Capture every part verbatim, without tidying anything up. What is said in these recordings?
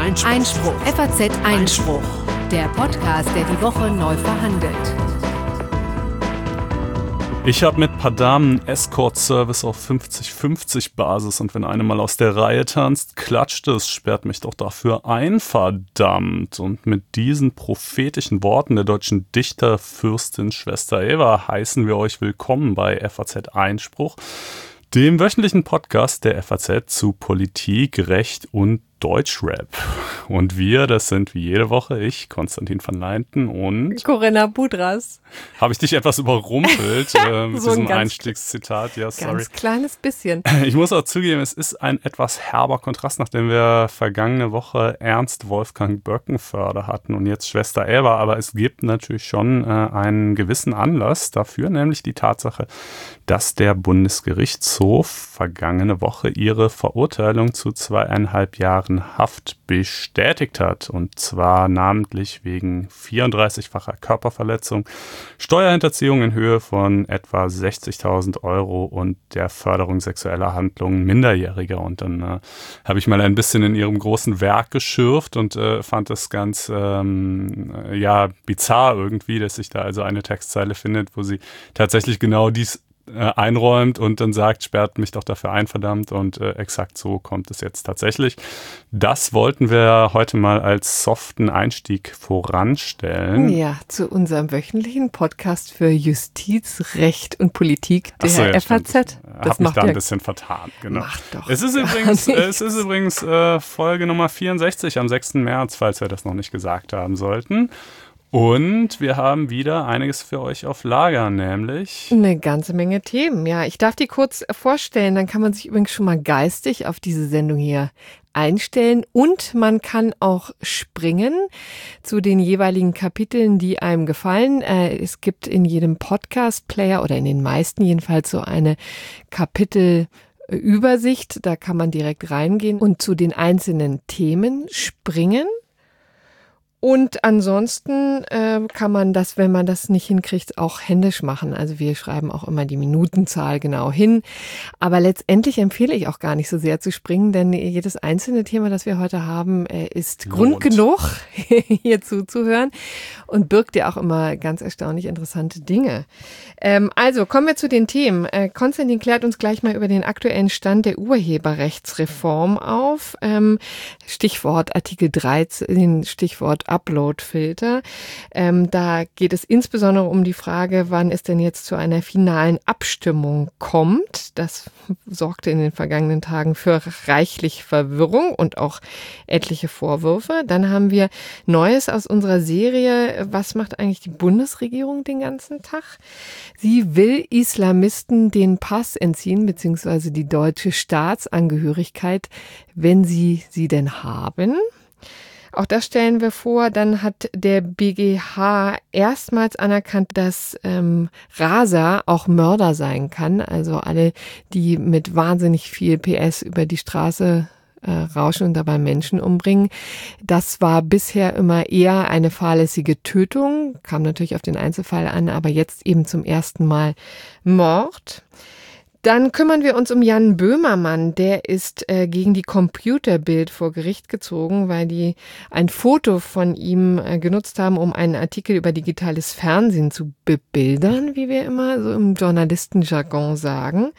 Einspruch. Einspruch. F A Z Einspruch. Der Podcast, der die Woche neu verhandelt. Ich habe mit Padam Escort-Service auf fünfzig fünfzig Basis und wenn eine mal aus der Reihe tanzt, klatscht es, sperrt mich doch dafür ein, verdammt. Und mit diesen prophetischen Worten der deutschen Dichterfürstin Schwester Eva heißen wir euch willkommen bei F A Z Einspruch, dem wöchentlichen Podcast der F A Z zu Politik, Recht und Deutschrap. Und wir, das sind wie jede Woche ich, Konstantin van Leinten und Corinna Budras. Habe ich dich etwas überrumpelt äh, mit so diesem ganz, Einstiegszitat? Ja, sorry. Ganz kleines bisschen. Ich muss auch zugeben, es ist ein etwas herber Kontrast, nachdem wir vergangene Woche Ernst Wolfgang Böckenförde hatten und jetzt Schwester Eva. Aber es gibt natürlich schon äh, einen gewissen Anlass dafür, nämlich die Tatsache, dass der Bundesgerichtshof vergangene Woche ihre Verurteilung zu zweieinhalb Jahren Haft bestätigt hat. Und zwar namentlich wegen vierunddreißigfacher Körperverletzung, Steuerhinterziehung in Höhe von etwa sechzigtausend Euro und der Förderung sexueller Handlungen Minderjähriger. Und dann äh, habe ich mal ein bisschen in ihrem großen Werk geschürft und äh, fand das ganz ähm, ja bizarr irgendwie, dass sich da also eine Textzeile findet, wo sie tatsächlich genau dies einräumt und dann sagt, sperrt mich doch dafür ein, verdammt. Und äh, exakt so kommt es jetzt tatsächlich. Das wollten wir heute mal als soften Einstieg voranstellen. Ja, zu unserem wöchentlichen Podcast für Justiz, Recht und Politik der so, ja, F A Z. Das Hab mich da ein bisschen vertan. Genau. Macht doch es ist übrigens, es ist übrigens äh, Folge Nummer vierundsechzig am sechsten März, falls wir das noch nicht gesagt haben sollten. Und wir haben wieder einiges für euch auf Lager, nämlich eine ganze Menge Themen. Ja, ich darf die kurz vorstellen, dann kann man sich übrigens schon mal geistig auf diese Sendung hier einstellen und man kann auch springen zu den jeweiligen Kapiteln, die einem gefallen. Es gibt in jedem Podcast-Player oder in den meisten jedenfalls so eine Kapitelübersicht. Da kann man direkt reingehen und zu den einzelnen Themen springen. Und ansonsten äh, kann man das, wenn man das nicht hinkriegt, auch händisch machen. Also wir schreiben auch immer die Minutenzahl genau hin. Aber letztendlich empfehle ich auch gar nicht so sehr zu springen, denn jedes einzelne Thema, das wir heute haben, äh, ist Lohnt. Grund genug, hier zuzuhören und birgt ja auch immer ganz erstaunlich interessante Dinge. Ähm, also kommen wir zu den Themen. Äh, Konstantin klärt uns gleich mal über den aktuellen Stand der Urheberrechtsreform auf. Ähm, Stichwort Artikel dreizehn, Stichwort Upload-Filter. Ähm, da geht es insbesondere um die Frage, wann es denn jetzt zu einer finalen Abstimmung kommt. Das sorgte in den vergangenen Tagen für reichlich Verwirrung und auch etliche Vorwürfe. Dann haben wir Neues aus unserer Serie. Was macht eigentlich die Bundesregierung den ganzen Tag? Sie will Islamisten den Pass entziehen, beziehungsweise die deutsche Staatsangehörigkeit, wenn sie sie denn haben. Auch das stellen wir vor. Dann hat der B G H erstmals anerkannt, dass ähm, Raser auch Mörder sein kann. Also alle, die mit wahnsinnig viel P S über die Straße äh, rauschen und dabei Menschen umbringen. Das war bisher immer eher eine fahrlässige Tötung. Kam natürlich auf den Einzelfall an, aber jetzt eben zum ersten Mal Mord. Dann kümmern wir uns um Jan Böhmermann. Der ist äh, gegen die Computerbild vor Gericht gezogen, weil die ein Foto von ihm äh, genutzt haben, um einen Artikel über digitales Fernsehen zu bebildern, wie wir immer so im Journalistenjargon sagen.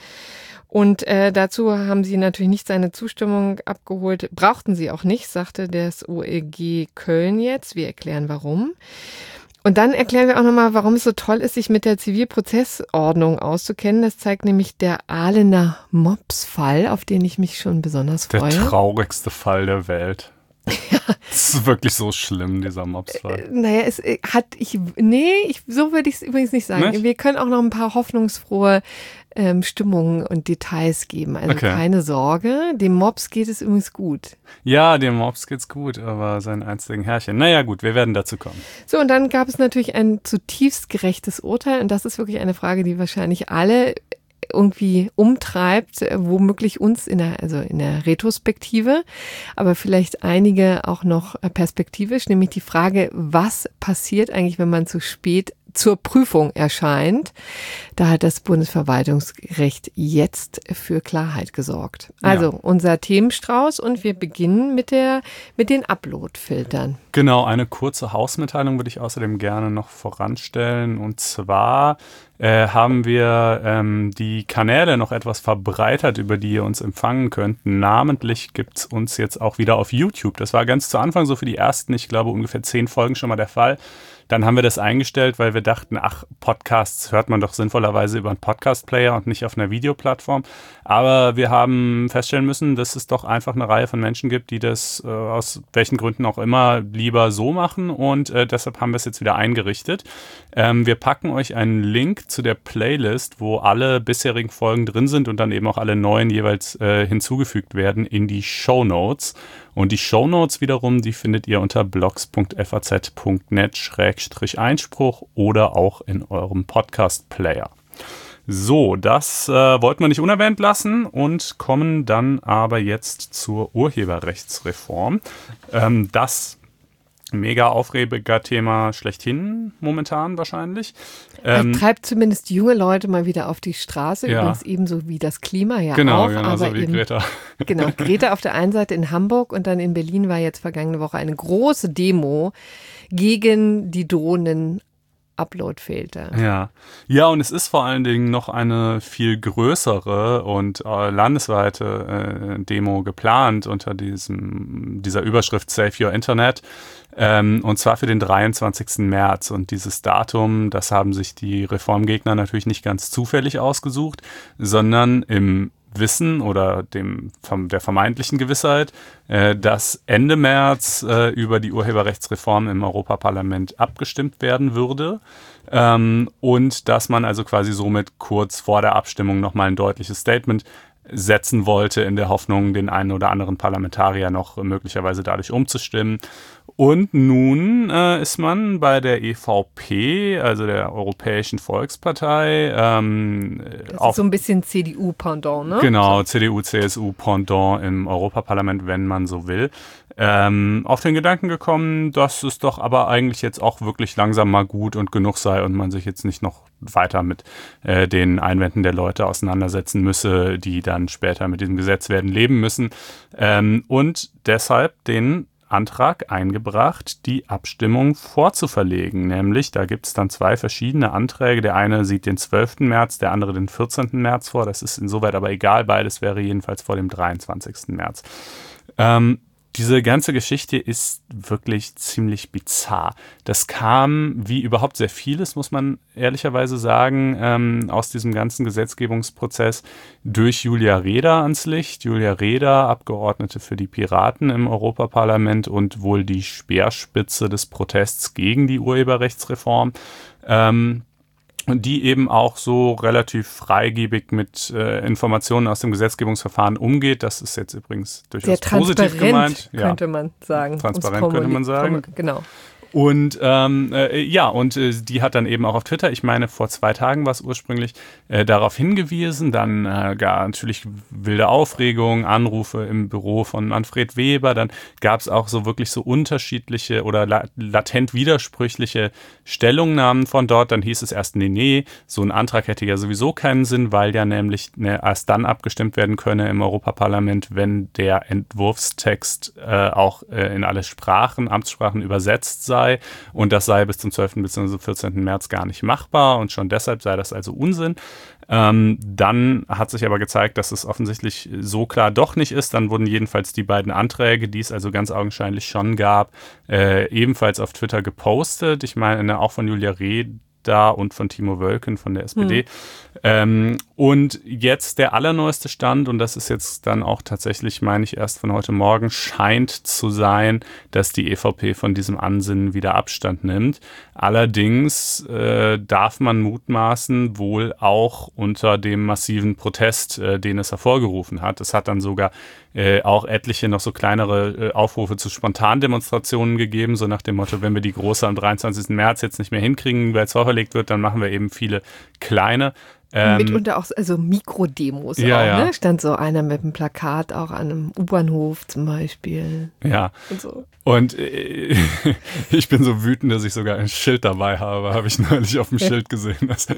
Und äh, dazu haben sie natürlich nicht seine Zustimmung abgeholt. Brauchten sie auch nicht, sagte das O L G Köln jetzt. Wir erklären warum. Und dann erklären wir auch nochmal, warum es so toll ist, sich mit der Zivilprozessordnung auszukennen. Das zeigt nämlich der Ahlener Mops-Fall, auf den ich mich schon besonders freue. Der traurigste Fall der Welt. Ja. Das ist wirklich so schlimm, dieser Mops-Fall. Äh, naja, es hat, ich, nee, ich, so würde ich es übrigens nicht sagen. Nicht? Wir können auch noch ein paar hoffnungsfrohe ähm, Stimmungen und Details geben. Also okay. Keine Sorge, dem Mops geht es übrigens gut. Ja, dem Mops geht's gut, aber sein einzigen Herrchen. Naja gut, wir werden dazu kommen. So, und dann gab es natürlich ein zutiefst gerechtes Urteil und das ist wirklich eine Frage, die wahrscheinlich alle irgendwie umtreibt, womöglich uns in der, also in der Retrospektive, aber vielleicht einige auch noch perspektivisch, nämlich die Frage, was passiert eigentlich, wenn man zu spät zur Prüfung erscheint. Da hat das Bundesverwaltungsgericht jetzt für Klarheit gesorgt. Also ja. unser Themenstrauß und wir beginnen mit der mit den Upload-Filtern. Genau, eine kurze Hausmitteilung würde ich außerdem gerne noch voranstellen. Und zwar äh, haben wir ähm, die Kanäle noch etwas verbreitert, über die ihr uns empfangen könnt. Namentlich gibt es uns jetzt auch wieder auf YouTube. Das war ganz zu Anfang so für die ersten, ich glaube, ungefähr zehn Folgen schon mal der Fall. Dann haben wir das eingestellt, weil wir dachten, ach, Podcasts hört man doch sinnvollerweise über einen Podcast-Player und nicht auf einer Videoplattform. Aber wir haben feststellen müssen, dass es doch einfach eine Reihe von Menschen gibt, die das äh, aus welchen Gründen auch immer lieber so machen. Und äh, deshalb haben wir es jetzt wieder eingerichtet. Ähm, wir packen euch einen Link zu der Playlist, wo alle bisherigen Folgen drin sind und dann eben auch alle neuen jeweils äh, hinzugefügt werden in die Shownotes. Und die Shownotes wiederum, die findet ihr unter blogs punkt f a z punkt net schrägstrich Einspruch oder auch in eurem Podcast-Player. So, das äh, wollten wir nicht unerwähnt lassen und kommen dann aber jetzt zur Urheberrechtsreform. Ähm, das mega Aufreger-Thema schlechthin momentan wahrscheinlich. Ähm, treibt zumindest junge Leute mal wieder auf die Straße, ja. Übrigens ebenso wie das Klima ja genau, auch. Genau, aber so wie eben, Greta. Genau, Greta auf der einen Seite in Hamburg und dann in Berlin war jetzt vergangene Woche eine große Demo gegen die drohenden Upload-Filter. Ja. ja, und es ist vor allen Dingen noch eine viel größere und äh, landesweite äh, Demo geplant unter diesem dieser Überschrift Save Your Internet. Ähm, und zwar für den dreiundzwanzigsten März. Und dieses Datum, das haben sich die Reformgegner natürlich nicht ganz zufällig ausgesucht, sondern im Wissen oder dem der vermeintlichen Gewissheit, äh, dass Ende März äh, über die Urheberrechtsreform im Europaparlament abgestimmt werden würde ähm, und dass man also quasi somit kurz vor der Abstimmung nochmal ein deutliches Statement setzen wollte, in der Hoffnung, den einen oder anderen Parlamentarier noch möglicherweise dadurch umzustimmen. Und nun äh, ist man bei der E V P, also der Europäischen Volkspartei, ähm, das auf, ist so ein bisschen C D U-Pendant, ne? Genau, C D U, C S U-Pendant im Europaparlament, wenn man so will, ähm, auf den Gedanken gekommen, dass es doch aber eigentlich jetzt auch wirklich langsam mal gut und genug sei und man sich jetzt nicht noch weiter mit äh, den Einwänden der Leute auseinandersetzen müsse, die dann später mit diesem Gesetz werden leben müssen. Ähm, und deshalb den Antrag eingebracht, die Abstimmung vorzuverlegen. Nämlich, da gibt es dann zwei verschiedene Anträge. Der eine sieht den zwölften März, der andere den vierzehnten März vor. Das ist insoweit aber egal. Beides wäre jedenfalls vor dem dreiundzwanzigsten März. Ähm, Diese ganze Geschichte ist wirklich ziemlich bizarr. Das kam, wie überhaupt sehr vieles, muss man ehrlicherweise sagen, ähm, aus diesem ganzen Gesetzgebungsprozess durch Julia Reda ans Licht. Julia Reda, Abgeordnete für die Piraten im Europaparlament und wohl die Speerspitze des Protests gegen die Urheberrechtsreform. Ähm, Und die eben auch so relativ freigebig mit äh, Informationen aus dem Gesetzgebungsverfahren umgeht. Das ist jetzt übrigens durchaus positiv gemeint. Ja. Könnte man sagen. Transparent könnte man sagen. Genau. Und ähm, äh, ja, und äh, die hat dann eben auch auf Twitter, ich meine vor zwei Tagen war es ursprünglich, äh, darauf hingewiesen, dann äh, gar natürlich wilde Aufregung, Anrufe im Büro von Manfred Weber, dann gab es auch so wirklich so unterschiedliche oder la- latent widersprüchliche Stellungnahmen von dort, dann hieß es erst, nee, nee, so ein Antrag hätte ja sowieso keinen Sinn, weil ja nämlich ne, erst dann abgestimmt werden könne im Europaparlament, wenn der Entwurfstext äh, auch äh, in alle Sprachen, Amtssprachen übersetzt sei. Und das sei bis zum zwölften bzw. vierzehnten März gar nicht machbar und schon deshalb sei das also Unsinn. Ähm, dann hat sich aber gezeigt, dass es offensichtlich so klar doch nicht ist. Dann wurden jedenfalls die beiden Anträge, die es also ganz augenscheinlich schon gab, äh, ebenfalls auf Twitter gepostet. Ich meine, auch von Julia Reda und von Timo Wölken von der S P D. Hm. Ähm, und jetzt der allerneueste Stand, und das ist jetzt dann auch tatsächlich, meine ich, erst von heute Morgen, scheint zu sein, dass die E V P von diesem Ansinnen wieder Abstand nimmt. Allerdings äh, darf man mutmaßen, wohl auch unter dem massiven Protest, äh, den es hervorgerufen hat. Es hat dann sogar äh, auch etliche noch so kleinere äh, Aufrufe zu Spontandemonstrationen gegeben, so nach dem Motto, wenn wir die große am dreiundzwanzigsten März jetzt nicht mehr hinkriegen, weil es verlegt wird, dann machen wir eben viele kleine. Ähm, Mitunter auch also Mikrodemos ja, auch, ja. ne? Stand so einer mit einem Plakat auch an einem U-Bahnhof zum Beispiel. Ja. Und so. Und äh, ich bin so wütend, dass ich sogar ein Schild dabei habe, habe ich neulich auf dem Schild gesehen. Dass,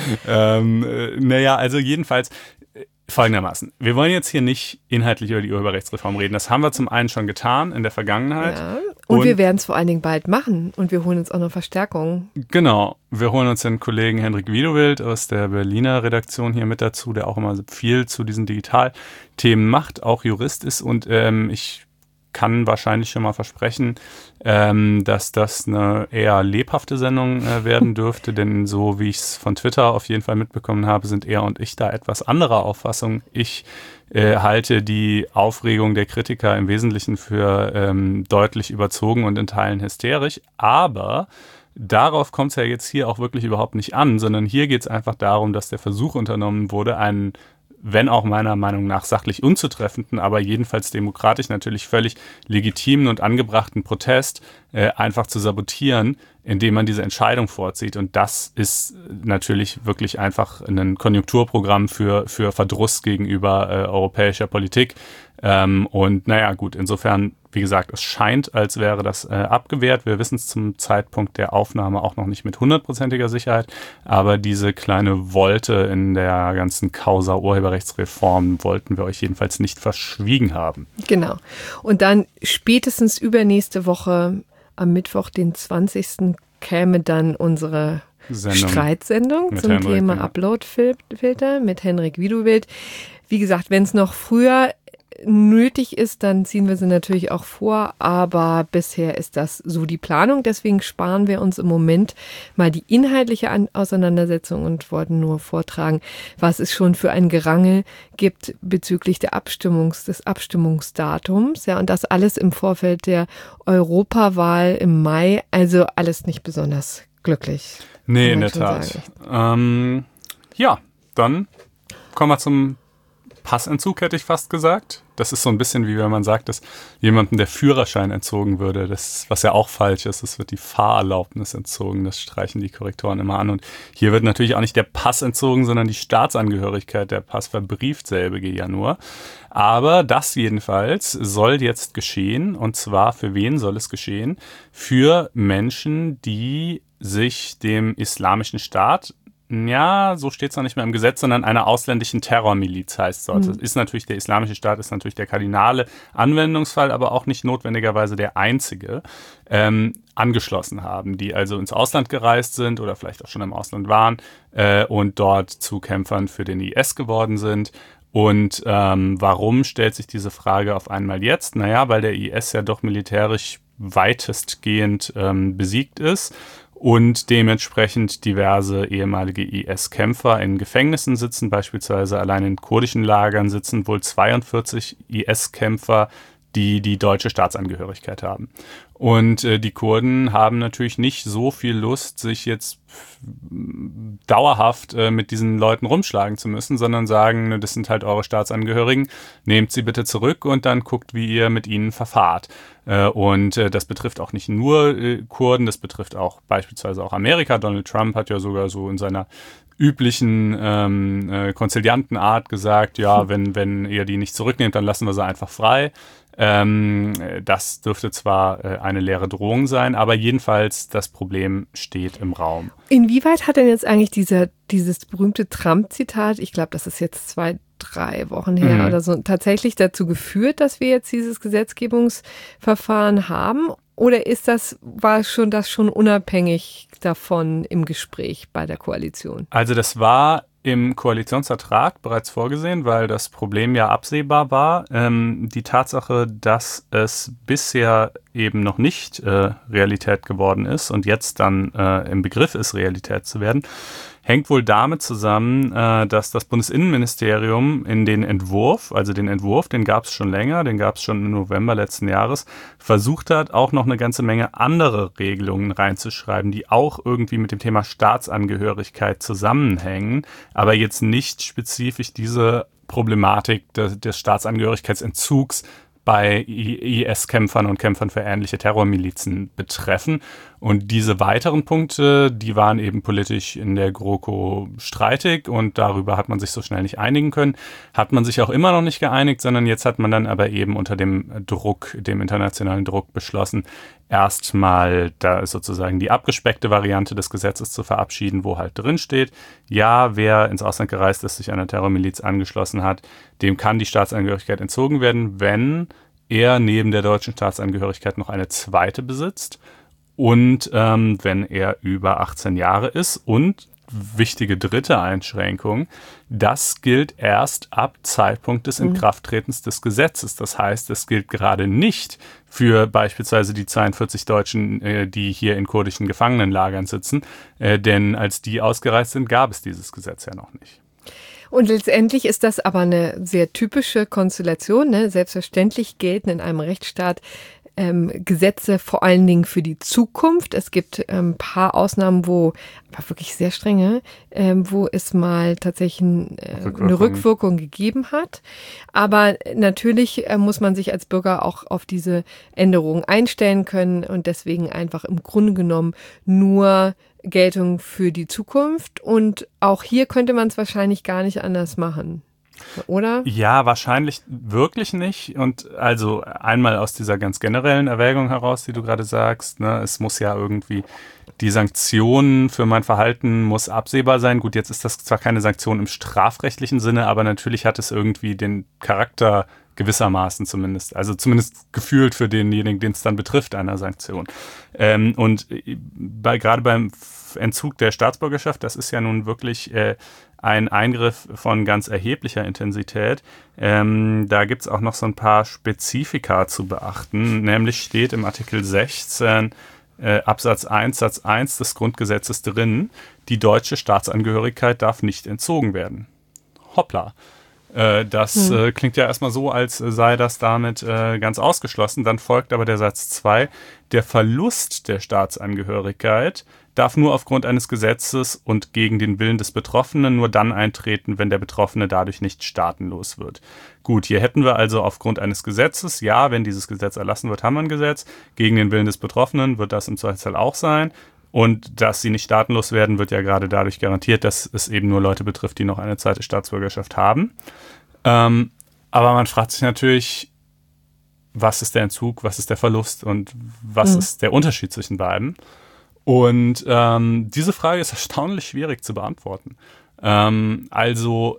ähm, äh, naja, also jedenfalls äh, folgendermaßen. Wir wollen jetzt hier nicht inhaltlich über die Urheberrechtsreform reden. Das haben wir zum einen schon getan in der Vergangenheit. Ja. Und, und wir werden es vor allen Dingen bald machen. Und wir holen uns auch noch Verstärkung. Genau. Wir holen uns den Kollegen Henrik Wiedewild aus der Berliner Redaktion hier mit dazu, der auch immer viel zu diesen Digitalthemen macht, auch Jurist ist. Und ähm, ich kann wahrscheinlich schon mal versprechen, ähm, dass das eine eher lebhafte Sendung äh, werden dürfte, denn so wie ich es von Twitter auf jeden Fall mitbekommen habe, sind er und ich da etwas anderer Auffassung. Ich äh, halte die Aufregung der Kritiker im Wesentlichen für ähm, deutlich überzogen und in Teilen hysterisch, aber darauf kommt es ja jetzt hier auch wirklich überhaupt nicht an, sondern hier geht es einfach darum, dass der Versuch unternommen wurde, einen, wenn auch meiner Meinung nach sachlich unzutreffenden, aber jedenfalls demokratisch natürlich völlig legitimen und angebrachten Protest äh, einfach zu sabotieren, indem man diese Entscheidung vorzieht. Und das ist natürlich wirklich einfach ein Konjunkturprogramm für, für Verdruss gegenüber äh, europäischer Politik. Ähm, und naja, gut, insofern, wie gesagt, es scheint, als wäre das äh, abgewehrt. Wir wissen es zum Zeitpunkt der Aufnahme auch noch nicht mit hundertprozentiger Sicherheit, aber diese kleine Wolte in der ganzen Causa Urheberrechtsreform wollten wir euch jedenfalls nicht verschwiegen haben. Genau. Und dann spätestens übernächste Woche am Mittwoch, den zwanzigsten käme dann unsere Sendung. Streitsendung zum Henrik, Thema ja. Uploadfilter mit Henrik Wiedewild. Wie gesagt, wenn es noch früher nötig ist, dann ziehen wir sie natürlich auch vor, aber bisher ist das so die Planung. Deswegen sparen wir uns im Moment mal die inhaltliche An- Auseinandersetzung und wollten nur vortragen, was es schon für ein Gerangel gibt bezüglich der Abstimmungs- des Abstimmungsdatums. Ja, und das alles im Vorfeld der Europawahl im Mai. Also alles nicht besonders glücklich. Nee, in der Tat. Ähm, ja, dann kommen wir zum Passentzug, hätte ich fast gesagt. Das ist so ein bisschen wie wenn man sagt, dass jemandem der Führerschein entzogen würde. Das, was ja auch falsch ist, es wird die Fahrerlaubnis entzogen. Das streichen die Korrektoren immer an. Und hier wird natürlich auch nicht der Pass entzogen, sondern die Staatsangehörigkeit. Der Pass verbrieft selbige ja nur. Aber das jedenfalls soll jetzt geschehen. Und zwar für wen soll es geschehen? Für Menschen, die sich dem Islamischen Staat, ja, so steht es noch nicht mehr im Gesetz, sondern einer ausländischen Terrormiliz heißt es. Mhm. Ist natürlich der Islamische Staat, ist natürlich der kardinale Anwendungsfall, aber auch nicht notwendigerweise der einzige, ähm, angeschlossen haben, die also ins Ausland gereist sind oder vielleicht auch schon im Ausland waren äh, und dort zu Kämpfern für den I S geworden sind. Und ähm, warum stellt sich diese Frage auf einmal jetzt? Naja, weil der I S ja doch militärisch weitestgehend ähm, besiegt ist und dementsprechend diverse ehemalige I S-Kämpfer in Gefängnissen sitzen, beispielsweise allein in kurdischen Lagern sitzen wohl zweiundvierzig I S-Kämpfer, die die deutsche Staatsangehörigkeit haben. Und äh, die Kurden haben natürlich nicht so viel Lust, sich jetzt dauerhaft äh, mit diesen Leuten rumschlagen zu müssen, sondern sagen, ne, das sind halt eure Staatsangehörigen, nehmt sie bitte zurück und dann guckt, wie ihr mit ihnen verfahrt. Äh, und äh, das betrifft auch nicht nur äh, Kurden, das betrifft auch beispielsweise auch Amerika. Donald Trump hat ja sogar so in seiner üblichen ähm, äh, Konziliantenart gesagt, ja, wenn, wenn ihr die nicht zurücknehmt, dann lassen wir sie einfach frei. Ähm, das dürfte zwar äh, eine leere Drohung sein, aber jedenfalls das Problem steht im Raum. Inwieweit hat denn jetzt eigentlich dieser, dieses berühmte Trump-Zitat, ich glaube, das ist jetzt zwei, drei Wochen her mhm. oder so, tatsächlich dazu geführt, dass wir jetzt dieses Gesetzgebungsverfahren haben? Oder ist das, war schon das schon unabhängig davon im Gespräch bei der Koalition? Also das war im Koalitionsvertrag bereits vorgesehen, weil das Problem ja absehbar war. Ähm, die Tatsache, dass es bisher eben noch nicht äh, Realität geworden ist und jetzt dann äh, im Begriff ist, Realität zu werden, hängt wohl damit zusammen, äh, dass das Bundesinnenministerium in den Entwurf, also den Entwurf, den gab es schon länger, den gab es schon im November letzten Jahres, versucht hat, auch noch eine ganze Menge andere Regelungen reinzuschreiben, die auch irgendwie mit dem Thema Staatsangehörigkeit zusammenhängen, aber jetzt nicht spezifisch diese Problematik des, des Staatsangehörigkeitsentzugs bei I S-Kämpfern und Kämpfern für ähnliche Terrormilizen betreffen. Und diese weiteren Punkte, die waren eben politisch in der GroKo streitig und darüber hat man sich so schnell nicht einigen können. Hat man sich auch immer noch nicht geeinigt, sondern jetzt hat man dann aber eben unter dem Druck, dem internationalen Druck beschlossen, erstmal da sozusagen die abgespeckte Variante des Gesetzes zu verabschieden, wo halt drin steht, ja, wer ins Ausland gereist ist, sich einer Terrormiliz angeschlossen hat, dem kann die Staatsangehörigkeit entzogen werden, wenn er neben der deutschen Staatsangehörigkeit noch eine zweite besitzt und ähm, wenn er über achtzehn Jahre ist. Und wichtige dritte Einschränkung, das gilt erst ab Zeitpunkt des Inkrafttretens des Gesetzes. Das heißt, es gilt gerade nicht für beispielsweise die zweiundvierzig Deutschen, äh, die hier in kurdischen Gefangenenlagern sitzen, äh, denn als die ausgereist sind, gab es dieses Gesetz ja noch nicht. Und letztendlich ist das aber eine sehr typische Konstellation, ne? Selbstverständlich gelten in einem Rechtsstaat ähm, Gesetze vor allen Dingen für die Zukunft. Es gibt ein ähm, paar Ausnahmen, wo, aber wirklich sehr strenge, ähm, wo es mal tatsächlich ein, äh, Rückwirkung. eine Rückwirkung gegeben hat. Aber natürlich äh, muss man sich als Bürger auch auf diese Änderungen einstellen können und deswegen einfach im Grunde genommen nur Geltung für die Zukunft. Und auch hier könnte man es wahrscheinlich gar nicht anders machen. Oder? Ja, wahrscheinlich wirklich nicht. Und also einmal aus dieser ganz generellen Erwägung heraus, die du gerade sagst, ne, es muss ja irgendwie, die Sanktion für mein Verhalten muss absehbar sein. Gut, jetzt ist das zwar keine Sanktion im strafrechtlichen Sinne, aber natürlich hat es irgendwie den Charakter gewissermaßen zumindest, also zumindest gefühlt für denjenigen, den es dann betrifft, einer Sanktion. Ähm, und bei, gerade beim Entzug der Staatsbürgerschaft, das ist ja nun wirklich äh, ein Eingriff von ganz erheblicher Intensität. Ähm, da gibt es auch noch so ein paar Spezifika zu beachten. Nämlich steht im Artikel sechzehn äh, Absatz eins Satz eins des Grundgesetzes drin, die deutsche Staatsangehörigkeit darf nicht entzogen werden. Hoppla. Äh, das hm. äh, klingt ja erstmal so, als sei das damit äh, ganz ausgeschlossen. Dann folgt aber der Satz zwei, der Verlust der Staatsangehörigkeit darf nur aufgrund eines Gesetzes und gegen den Willen des Betroffenen nur dann eintreten, wenn der Betroffene dadurch nicht staatenlos wird. Gut, hier hätten wir also aufgrund eines Gesetzes, ja, wenn dieses Gesetz erlassen wird, haben wir ein Gesetz. Gegen den Willen des Betroffenen wird das im Zweifelsfall auch sein. Und dass sie nicht staatenlos werden, wird ja gerade dadurch garantiert, dass es eben nur Leute betrifft, die noch eine zweite Staatsbürgerschaft haben. Ähm, aber man fragt sich natürlich, was ist der Entzug, was ist der Verlust und was mhm. ist der Unterschied zwischen beiden? Und ähm, diese Frage ist erstaunlich schwierig zu beantworten. Ähm, also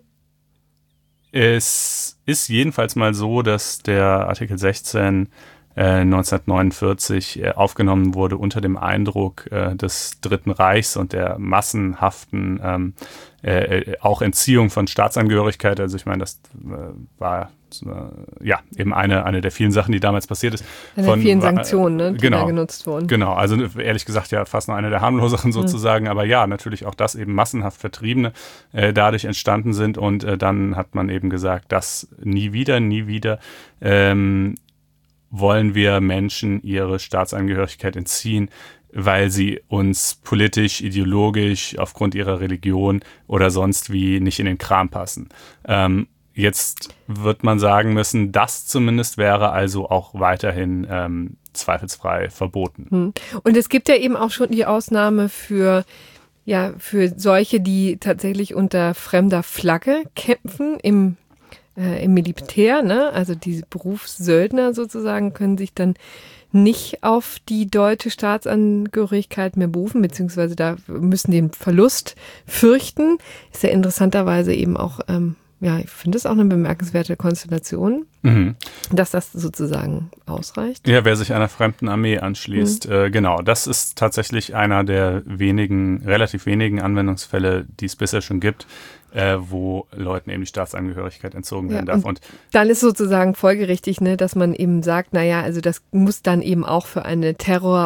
es ist jedenfalls mal so, dass der Artikel sechzehn äh, neunzehnhundertneunundvierzig äh, aufgenommen wurde unter dem Eindruck äh, des Dritten Reichs und der massenhaften ähm, äh, auch Entziehung von Staatsangehörigkeit. Also ich meine, das äh, war äh, ja eben eine, eine der vielen Sachen, die damals passiert ist. Eine der vielen Sanktionen, ne, die genau, da genutzt wurden. Genau, also ehrlich gesagt ja fast noch eine der harmloseren sozusagen, mhm. aber ja, natürlich auch, dass eben massenhaft Vertriebene äh, dadurch entstanden sind und äh, dann hat man eben gesagt, dass nie wieder, nie wieder ähm, wollen wir Menschen ihre Staatsangehörigkeit entziehen, weil sie uns politisch, ideologisch, aufgrund ihrer Religion oder sonst wie nicht in den Kram passen. Ähm, jetzt wird man sagen müssen, das zumindest wäre also auch weiterhin ähm, zweifelsfrei verboten. Und es gibt ja eben auch schon die Ausnahme für, ja, für solche, die tatsächlich unter fremder Flagge kämpfen im Äh, im Militär, ne? Also die Berufssöldner sozusagen können sich dann nicht auf die deutsche Staatsangehörigkeit mehr berufen, beziehungsweise da müssen den Verlust fürchten. Ist ja interessanterweise eben auch, ähm, ja, ich finde es auch eine bemerkenswerte Konstellation, mhm. dass das sozusagen ausreicht. Ja, wer sich einer fremden Armee anschließt, mhm. äh, genau, das ist tatsächlich einer der wenigen, relativ wenigen Anwendungsfälle, die es bisher schon gibt, Äh, wo Leuten eben die Staatsangehörigkeit entzogen werden ja, darf. Und, und dann ist sozusagen folgerichtig, ne, dass man eben sagt, naja, also das muss dann eben auch für eine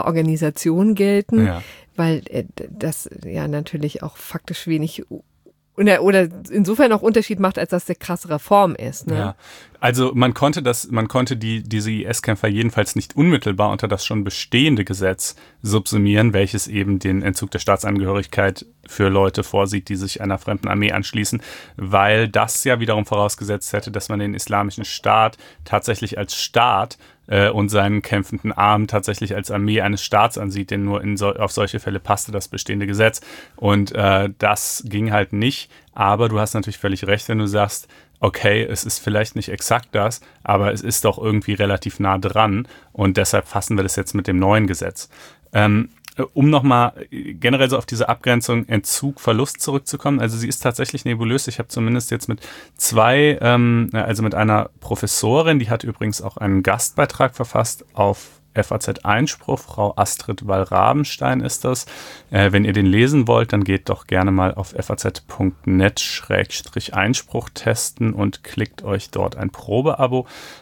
Terrororganisation gelten, ja. weil äh, das ja natürlich auch faktisch wenig Oder, oder insofern auch Unterschied macht, als dass der krasse Reform ist. Ne? Ja, also man konnte das, man konnte die, diese I S-Kämpfer jedenfalls nicht unmittelbar unter das schon bestehende Gesetz subsumieren, welches eben den Entzug der Staatsangehörigkeit für Leute vorsieht, die sich einer fremden Armee anschließen, weil das ja wiederum vorausgesetzt hätte, dass man den Islamischen Staat tatsächlich als Staat äh, und seinen kämpfenden Arm tatsächlich als Armee eines Staats ansieht, denn nur in so, auf solche Fälle passte das bestehende Gesetz. Und äh, das ging halt nicht. Aber du hast natürlich völlig recht, wenn du sagst, okay, es ist vielleicht nicht exakt das, aber es ist doch irgendwie relativ nah dran und deshalb fassen wir das jetzt mit dem neuen Gesetz. Ähm, um nochmal generell so auf diese Abgrenzung Entzug, Verlust zurückzukommen, also sie ist tatsächlich nebulös. Ich habe zumindest jetzt mit zwei, ähm, also mit einer Professorin, die hat übrigens auch einen Gastbeitrag verfasst auf F A Z Einspruch, Frau Astrid Wall-Rabenstein ist das. Äh, wenn ihr den lesen wollt, dann geht doch gerne mal auf f a z punkt net Schrägstrich Einspruch testen und klickt euch dort ein Probeabo.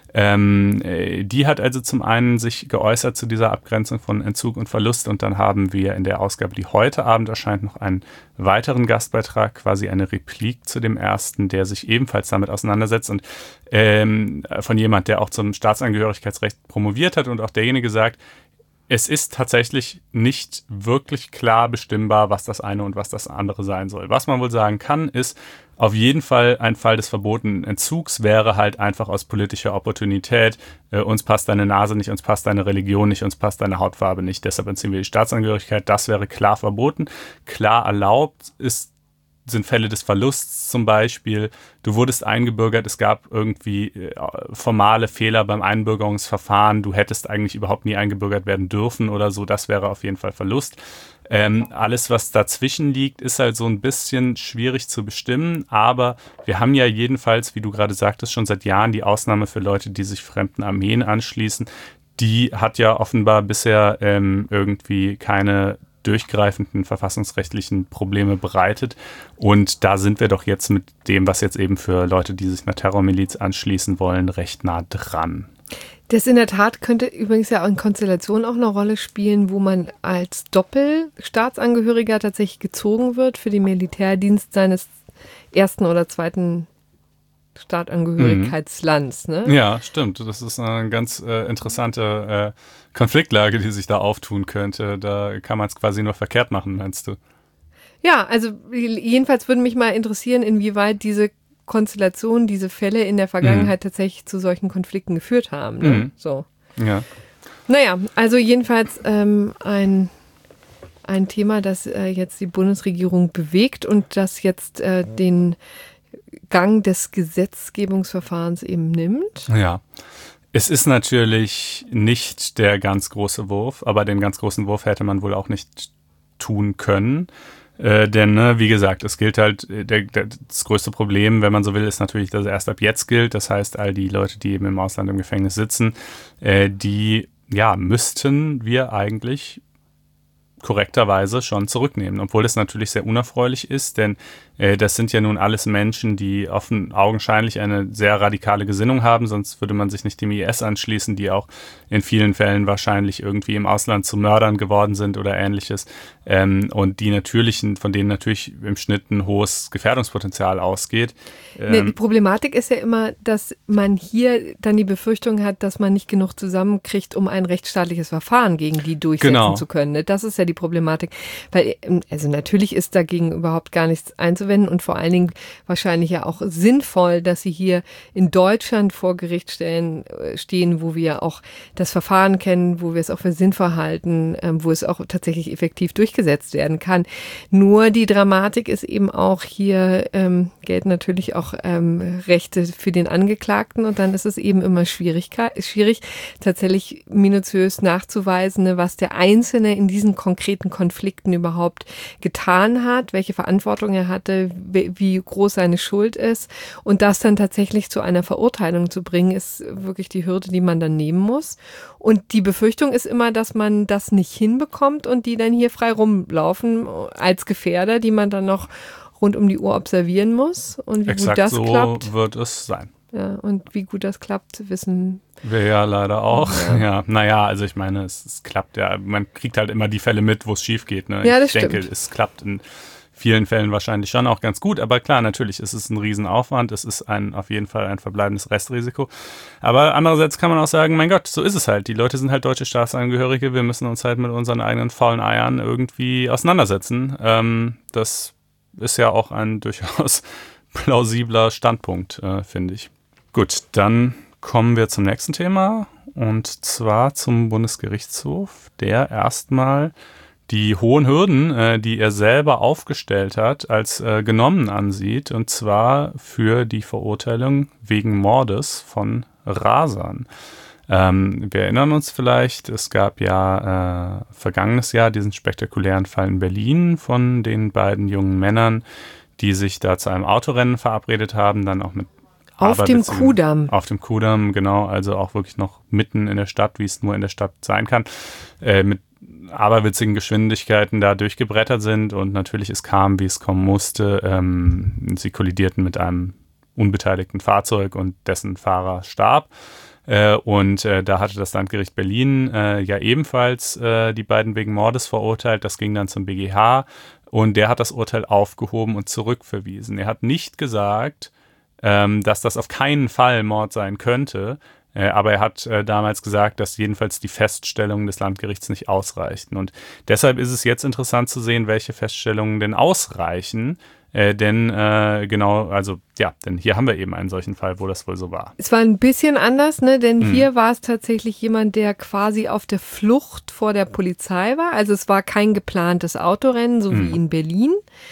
Ähm, die hat also zum einen sich geäußert zu dieser Abgrenzung von Entzug und Verlust und dann haben wir in der Ausgabe, die heute Abend erscheint, noch einen weiteren Gastbeitrag, quasi eine Replik zu dem ersten, der sich ebenfalls damit auseinandersetzt und ähm, von jemand, der auch zum Staatsangehörigkeitsrecht promoviert hat und auch derjenige sagt, es ist tatsächlich nicht wirklich klar bestimmbar, was das eine und was das andere sein soll. Was man wohl sagen kann, ist, auf jeden Fall ein Fall des verbotenen Entzugs wäre halt einfach aus politischer Opportunität. Äh, uns passt deine Nase nicht, uns passt deine Religion nicht, uns passt deine Hautfarbe nicht. Deshalb entziehen wir die Staatsangehörigkeit. Das wäre klar verboten. Klar erlaubt ist, sind Fälle des Verlusts zum Beispiel. Du wurdest eingebürgert, es gab irgendwie äh, formale Fehler beim Einbürgerungsverfahren. Du hättest eigentlich überhaupt nie eingebürgert werden dürfen oder so. Das wäre auf jeden Fall Verlust. Ähm, alles, was dazwischen liegt, ist halt so ein bisschen schwierig zu bestimmen, aber wir haben ja jedenfalls, wie du gerade sagtest, schon seit Jahren die Ausnahme für Leute, die sich fremden Armeen anschließen. Die hat ja offenbar bisher ähm, irgendwie keine durchgreifenden verfassungsrechtlichen Probleme bereitet und da sind wir doch jetzt mit dem, was jetzt eben für Leute, die sich einer Terrormiliz anschließen wollen, recht nah dran. Das in der Tat könnte übrigens ja in Konstellationen auch eine Rolle spielen, wo man als Doppelstaatsangehöriger tatsächlich gezogen wird für den Militärdienst seines ersten oder zweiten Staatsangehörigkeitslands. Ne? Ja, stimmt. Das ist eine ganz äh, interessante äh, Konfliktlage, die sich da auftun könnte. Da kann man es quasi nur verkehrt machen, meinst du? Ja, also jedenfalls würde mich mal interessieren, inwieweit diese Konstellationen, diese Fälle in der Vergangenheit mhm. tatsächlich zu solchen Konflikten geführt haben. Ne? Mhm. So. Ja. Naja, also jedenfalls ähm, ein, ein Thema, das äh, jetzt die Bundesregierung bewegt und das jetzt äh, den Gang des Gesetzgebungsverfahrens eben nimmt. Ja. Es ist natürlich nicht der ganz große Wurf, aber den ganz großen Wurf hätte man wohl auch nicht tun können. Äh, denn, ne, wie gesagt, es gilt halt, der, der, das größte Problem, wenn man so will, ist natürlich, dass er erst ab jetzt gilt. Das heißt, all die Leute, die eben im Ausland im Gefängnis sitzen, äh, die, ja, müssten wir eigentlich korrekterweise schon zurücknehmen, obwohl das natürlich sehr unerfreulich ist, denn äh, das sind ja nun alles Menschen, die offen augenscheinlich eine sehr radikale Gesinnung haben, sonst würde man sich nicht dem I S anschließen, die auch in vielen Fällen wahrscheinlich irgendwie im Ausland zu Mördern geworden sind oder ähnliches ähm, und die natürlichen, von denen natürlich im Schnitt ein hohes Gefährdungspotenzial ausgeht. Ähm, nee, die Problematik ist ja immer, dass man hier dann die Befürchtung hat, dass man nicht genug zusammenkriegt, um ein rechtsstaatliches Verfahren gegen die durchsetzen genau. zu können. Ne? Das ist ja die Problematik, weil also natürlich ist dagegen überhaupt gar nichts einzuwenden und vor allen Dingen wahrscheinlich ja auch sinnvoll, dass sie hier in Deutschland vor Gericht stellen, stehen, wo wir auch das Verfahren kennen, wo wir es auch für sinnvoll halten, ähm, wo es auch tatsächlich effektiv durchgesetzt werden kann. Nur die Dramatik ist eben auch, hier ähm, gelten natürlich auch ähm, Rechte für den Angeklagten und dann ist es eben immer schwierig, schwierig tatsächlich minutiös nachzuweisen, was der Einzelne in diesen konkreten Konflikten überhaupt getan hat, welche Verantwortung er hatte, wie groß seine Schuld ist und das dann tatsächlich zu einer Verurteilung zu bringen, ist wirklich die Hürde, die man dann nehmen muss. Und die Befürchtung ist immer, dass man das nicht hinbekommt und die dann hier frei rumlaufen als Gefährder, die man dann noch rund um die Uhr observieren muss. Und wie Exakt gut das so klappt, wird es sein. Ja, und wie gut das klappt, wissen wir ja leider auch. Ja, ja naja, also ich meine, es, es klappt ja, man kriegt halt immer die Fälle mit, wo es schief geht. Ne? Ja, das ich denke, stimmt. es klappt in vielen Fällen wahrscheinlich schon auch ganz gut. Aber klar, natürlich ist es ein Riesenaufwand. Es ist ein, auf jeden Fall ein verbleibendes Restrisiko. Aber andererseits kann man auch sagen, mein Gott, so ist es halt. Die Leute sind halt deutsche Staatsangehörige. Wir müssen uns halt mit unseren eigenen faulen Eiern irgendwie auseinandersetzen. Ähm, das ist ja auch ein durchaus plausibler Standpunkt, äh, finde ich. Gut, dann kommen wir zum nächsten Thema. Und zwar zum Bundesgerichtshof, der erstmal die hohen Hürden, äh, die er selber aufgestellt hat, als äh, genommen ansieht, und zwar für die Verurteilung wegen Mordes von Rasern. Ähm, wir erinnern uns vielleicht, es gab ja äh, vergangenes Jahr diesen spektakulären Fall in Berlin von den beiden jungen Männern, die sich da zu einem Autorennen verabredet haben, dann auch mit Auf dem Kudamm. Auf dem Kudamm, genau, also auch wirklich noch mitten in der Stadt, wie es nur in der Stadt sein kann, äh, mit aberwitzigen Geschwindigkeiten da durchgebrettert sind und natürlich es kam, wie es kommen musste. Ähm, sie kollidierten mit einem unbeteiligten Fahrzeug und dessen Fahrer starb. Äh, und äh, da hatte das Landgericht Berlin äh, ja ebenfalls äh, die beiden wegen Mordes verurteilt. Das ging dann zum B G H und der hat das Urteil aufgehoben und zurückverwiesen. Er hat nicht gesagt, ähm, dass das auf keinen Fall Mord sein könnte. Äh, aber er hat äh, damals gesagt, dass jedenfalls die Feststellungen des Landgerichts nicht ausreichten. Und deshalb ist es jetzt interessant zu sehen, welche Feststellungen denn ausreichen. Äh, denn äh, genau, also ja, denn hier haben wir eben einen solchen Fall, wo das wohl so war. Es war ein bisschen anders, ne? Denn hm. hier war es tatsächlich jemand, der quasi auf der Flucht vor der Polizei war. Also es war kein geplantes Autorennen, so hm. wie in Berlin.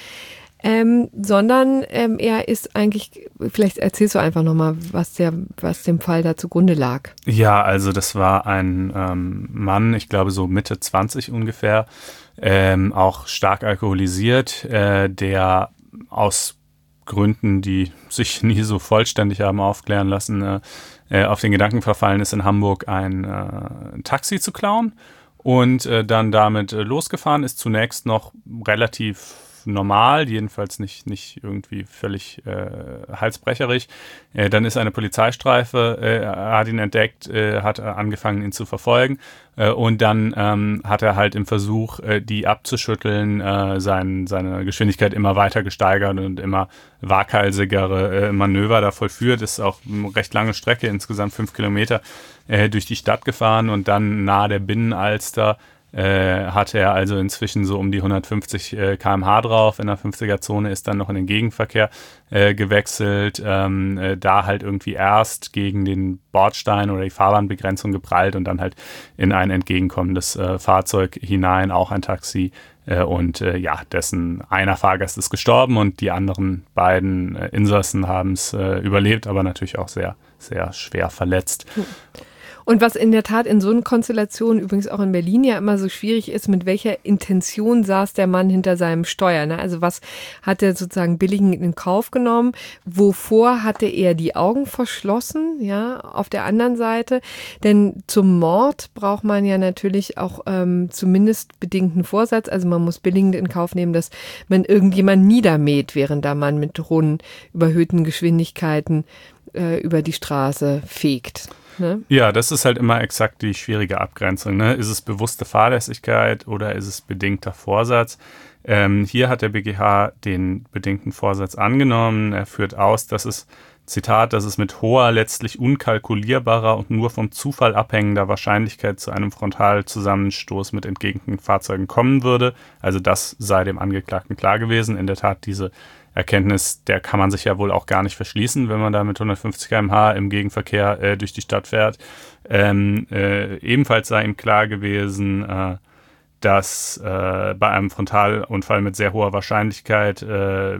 Ähm, sondern ähm, er ist eigentlich, vielleicht erzählst du einfach nochmal, was, der, was dem Fall da zugrunde lag. Ja, also das war ein ähm, Mann, ich glaube so Mitte zwanzig ungefähr, ähm, auch stark alkoholisiert, äh, der aus Gründen, die sich nie so vollständig haben aufklären lassen, äh, auf den Gedanken verfallen ist, in Hamburg ein äh, Taxi zu klauen und äh, dann damit äh, losgefahren ist, zunächst noch relativ normal, jedenfalls nicht, nicht irgendwie völlig äh, halsbrecherig. Äh, dann ist eine Polizeistreife, äh, hat ihn entdeckt, äh, hat angefangen, ihn zu verfolgen äh, und dann ähm, hat er halt im Versuch, äh, die abzuschütteln, äh, sein, seine Geschwindigkeit immer weiter gesteigert und immer waghalsigere äh, Manöver da vollführt. Ist auch eine recht lange Strecke, insgesamt fünf Kilometer, äh, durch die Stadt gefahren und dann nahe der Binnenalster Äh, hatte er also inzwischen so um die hundertfünfzig äh, Kilometer pro Stunde drauf. In der fünfziger-Zone ist dann noch in den Gegenverkehr äh, gewechselt. Ähm, äh, da halt irgendwie erst gegen den Bordstein oder die Fahrbahnbegrenzung geprallt und dann halt in ein entgegenkommendes äh, Fahrzeug hinein, auch ein Taxi. Äh, und äh, ja, dessen einer Fahrgast ist gestorben und die anderen beiden äh, Insassen haben es äh, überlebt, aber natürlich auch sehr, sehr schwer verletzt. Hm. Und was in der Tat in so einer Konstellation, übrigens auch in Berlin ja immer so schwierig ist, mit welcher Intention saß der Mann hinter seinem Steuer, ne? Also was hat er sozusagen billigend in Kauf genommen? Wovor hatte er die Augen verschlossen, ja, auf der anderen Seite? Denn zum Mord braucht man ja natürlich auch ähm, zumindest bedingten Vorsatz. Also man muss billigend in Kauf nehmen, dass man irgendjemand niedermäht, während der Mann mit hohen, überhöhten Geschwindigkeiten äh, über die Straße fegt. Ne? Ja, das ist halt immer exakt die schwierige Abgrenzung. Ne? Ist es bewusste Fahrlässigkeit oder ist es bedingter Vorsatz? Ähm, hier hat der B G H den bedingten Vorsatz angenommen. Er führt aus, dass es, Zitat, dass es mit hoher, letztlich unkalkulierbarer und nur vom Zufall abhängender Wahrscheinlichkeit zu einem Frontalzusammenstoß mit entgegengesetzten Fahrzeugen kommen würde. Also das sei dem Angeklagten klar gewesen. In der Tat, diese Erkenntnis, der kann man sich ja wohl auch gar nicht verschließen, wenn man da mit hundertfünfzig Kilometer pro Stunde im Gegenverkehr äh, durch die Stadt fährt. Ähm, äh, ebenfalls sei ihm klar gewesen, äh, dass äh, bei einem Frontalunfall mit sehr hoher Wahrscheinlichkeit äh,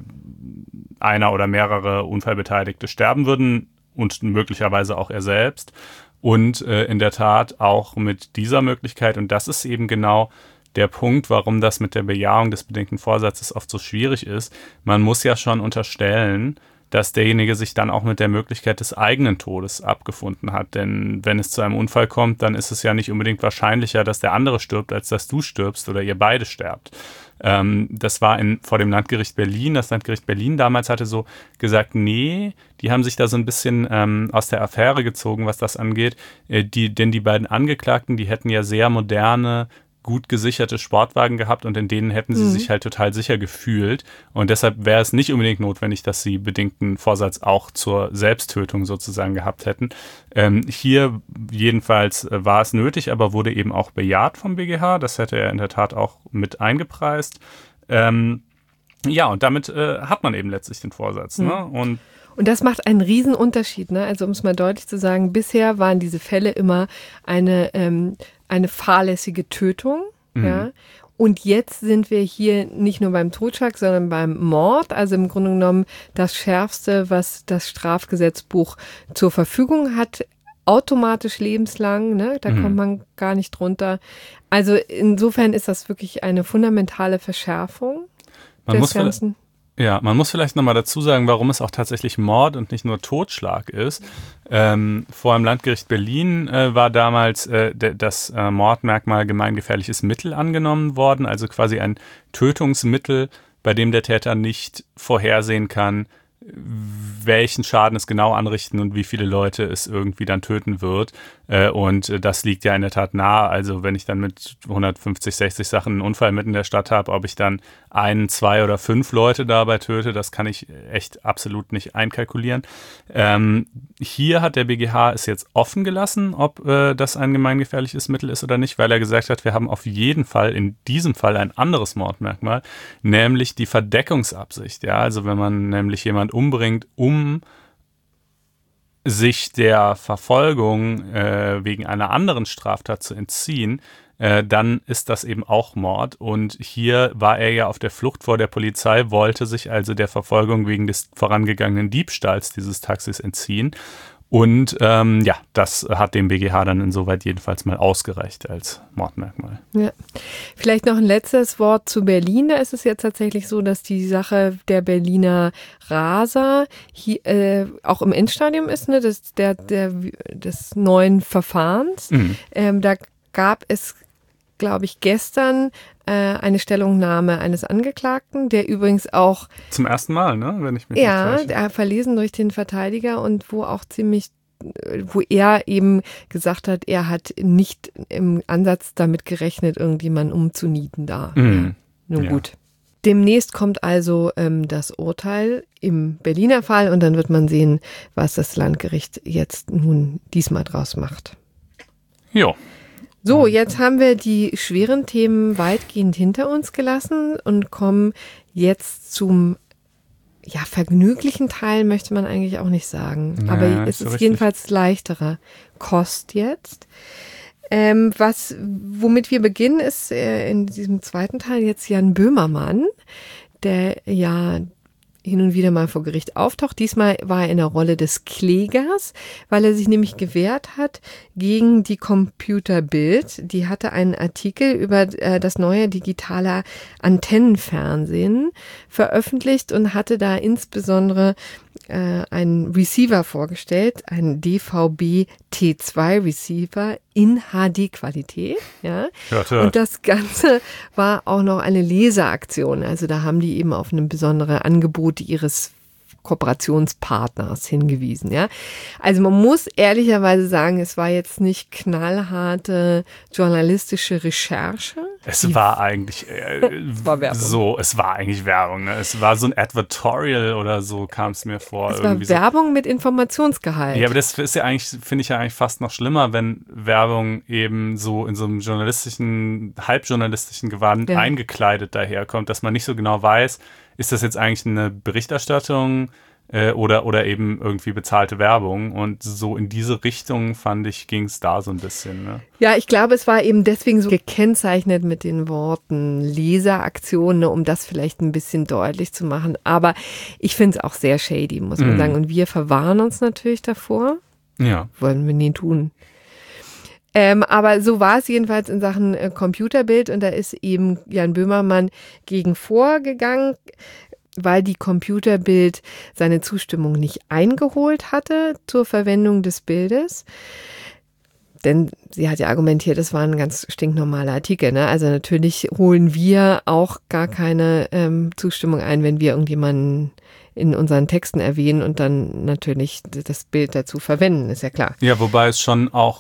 einer oder mehrere Unfallbeteiligte sterben würden und möglicherweise auch er selbst. Und äh, in der Tat auch mit dieser Möglichkeit, und das ist eben genau der Punkt, warum das mit der Bejahung des bedingten Vorsatzes oft so schwierig ist. Man muss ja schon unterstellen, dass derjenige sich dann auch mit der Möglichkeit des eigenen Todes abgefunden hat. Denn wenn es zu einem Unfall kommt, dann ist es ja nicht unbedingt wahrscheinlicher, dass der andere stirbt, als dass du stirbst oder ihr beide sterbt. Ähm, das war in, vor dem Landgericht Berlin. Das Landgericht Berlin damals hatte so gesagt, nee, die haben sich da so ein bisschen ähm, aus der Affäre gezogen, was das angeht. Äh, die, denn die beiden Angeklagten, die hätten ja sehr moderne gut gesicherte Sportwagen gehabt und in denen hätten sie mhm. sich halt total sicher gefühlt. Und deshalb wäre es nicht unbedingt notwendig, dass sie bedingten Vorsatz auch zur Selbsttötung sozusagen gehabt hätten. Ähm, hier jedenfalls äh, war es nötig, aber wurde eben auch bejaht vom B G H. Das hätte er in der Tat auch mit eingepreist. Ähm, ja, und damit äh, hat man eben letztlich den Vorsatz. Mhm. Ne? Und Und das macht einen riesen Unterschied, ne? Also um es mal deutlich zu sagen, bisher waren diese Fälle immer eine, ähm, eine fahrlässige Tötung, mhm. ja. Und jetzt sind wir hier nicht nur beim Totschlag, sondern beim Mord. Also im Grunde genommen das Schärfste, was das Strafgesetzbuch zur Verfügung hat, automatisch lebenslang, ne? Da mhm. kommt man gar nicht drunter. Also insofern ist das wirklich eine fundamentale Verschärfung man des muss Ganzen. Ja, man muss vielleicht nochmal dazu sagen, warum es auch tatsächlich Mord und nicht nur Totschlag ist. Ähm, vor dem Landgericht Berlin äh, war damals äh, de, das äh, Mordmerkmal gemeingefährliches Mittel angenommen worden, also quasi ein Tötungsmittel, bei dem der Täter nicht vorhersehen kann, welchen Schaden es genau anrichten und wie viele Leute es irgendwie dann töten wird. Und das liegt ja in der Tat nahe. Also wenn ich dann mit hundertfünfzig, sechzig Sachen einen Unfall mitten in der Stadt habe, ob ich dann ein, zwei oder fünf Leute dabei töte, das kann ich echt absolut nicht einkalkulieren. Ähm, hier hat der B G H es jetzt offen gelassen, ob äh, das ein gemeingefährliches Mittel ist oder nicht, weil er gesagt hat, wir haben auf jeden Fall in diesem Fall ein anderes Mordmerkmal, nämlich die Verdeckungsabsicht. Ja, also wenn man nämlich jemand umbringt, um sich der Verfolgung äh, wegen einer anderen Straftat zu entziehen, äh, dann ist das eben auch Mord. Und hier war er ja auf der Flucht vor der Polizei, wollte sich also der Verfolgung wegen des vorangegangenen Diebstahls dieses Taxis entziehen. Und ähm, ja, das hat dem B G H dann insoweit jedenfalls mal ausgereicht als Mordmerkmal. Ja. Vielleicht noch ein letztes Wort zu Berlin. Da ist es jetzt tatsächlich so, dass die Sache der Berliner Raser hier, äh, auch im Endstadium ist, ne, des, der, der, des neuen Verfahrens. Mhm. Ähm, da gab es, glaube ich, gestern äh, eine Stellungnahme eines Angeklagten, der übrigens auch zum ersten Mal, ne, wenn ich mich ja, nicht täusche. der verlesen durch den Verteidiger und wo auch ziemlich, wo er eben gesagt hat, er hat nicht im Ansatz damit gerechnet, irgendjemanden umzunieten da. Mhm. Nun ja. gut. Demnächst kommt also ähm, das Urteil im Berliner Fall und dann wird man sehen, was das Landgericht jetzt nun diesmal draus macht. Jo. So, jetzt haben wir die schweren Themen weitgehend hinter uns gelassen und kommen jetzt zum ja, vergnüglichen Teil, möchte man eigentlich auch nicht sagen. Ja, aber es ist ist so richtig. jedenfalls leichterer Kost jetzt. Ähm, was, womit wir beginnen, ist äh, in diesem zweiten Teil jetzt Jan Böhmermann, der ja hin und wieder mal vor Gericht auftaucht. Diesmal war er in der Rolle des Klägers, weil er sich nämlich gewehrt hat gegen die Computerbild. Die hatte einen Artikel über äh, das neue digitale Antennenfernsehen veröffentlicht und hatte da insbesondere äh, einen Receiver vorgestellt, einen D V B T zwei Receiver in H D-Qualität. Ja? Hört, hört. Und das Ganze war auch noch eine Leseaktion. Also da haben die eben auf eine besondere Angebote ihres Kooperationspartners hingewiesen. Ja? Also man muss ehrlicherweise sagen, es war jetzt nicht knallharte journalistische Recherche. Es war eigentlich äh, es war Werbung. so, es war eigentlich Werbung. Ne? Es war so ein Advertorial oder so, kam es mir vor. Es war irgendwie Werbung so. mit Informationsgehalt. Ja, aber das ist ja eigentlich, finde ich ja eigentlich fast noch schlimmer, wenn Werbung eben so in so einem journalistischen, halbjournalistischen Gewand ja. eingekleidet daherkommt, dass man nicht so genau weiß, ist das jetzt eigentlich eine Berichterstattung äh, oder, oder eben irgendwie bezahlte Werbung? Und so in diese Richtung, fand ich, ging es da so ein bisschen. Ne? Ja, ich glaube, es war eben deswegen so gekennzeichnet mit den Worten Leseraktion, ne, um das vielleicht ein bisschen deutlich zu machen. Aber ich finde es auch sehr shady, muss man mm. sagen. Und wir verwahren uns natürlich davor. Ja. Wollen wir nie tun. Ähm, aber so war es jedenfalls in Sachen äh, Computerbild und da ist eben Jan Böhmermann gegen vorgegangen, weil die Computerbild seine Zustimmung nicht eingeholt hatte zur Verwendung des Bildes. Denn sie hat ja argumentiert, es war ein ganz stinknormaler Artikel. Ne? Also natürlich holen wir auch gar keine ähm, Zustimmung ein, wenn wir irgendjemanden in unseren Texten erwähnen und dann natürlich das Bild dazu verwenden, ist ja klar. Ja, wobei es schon auch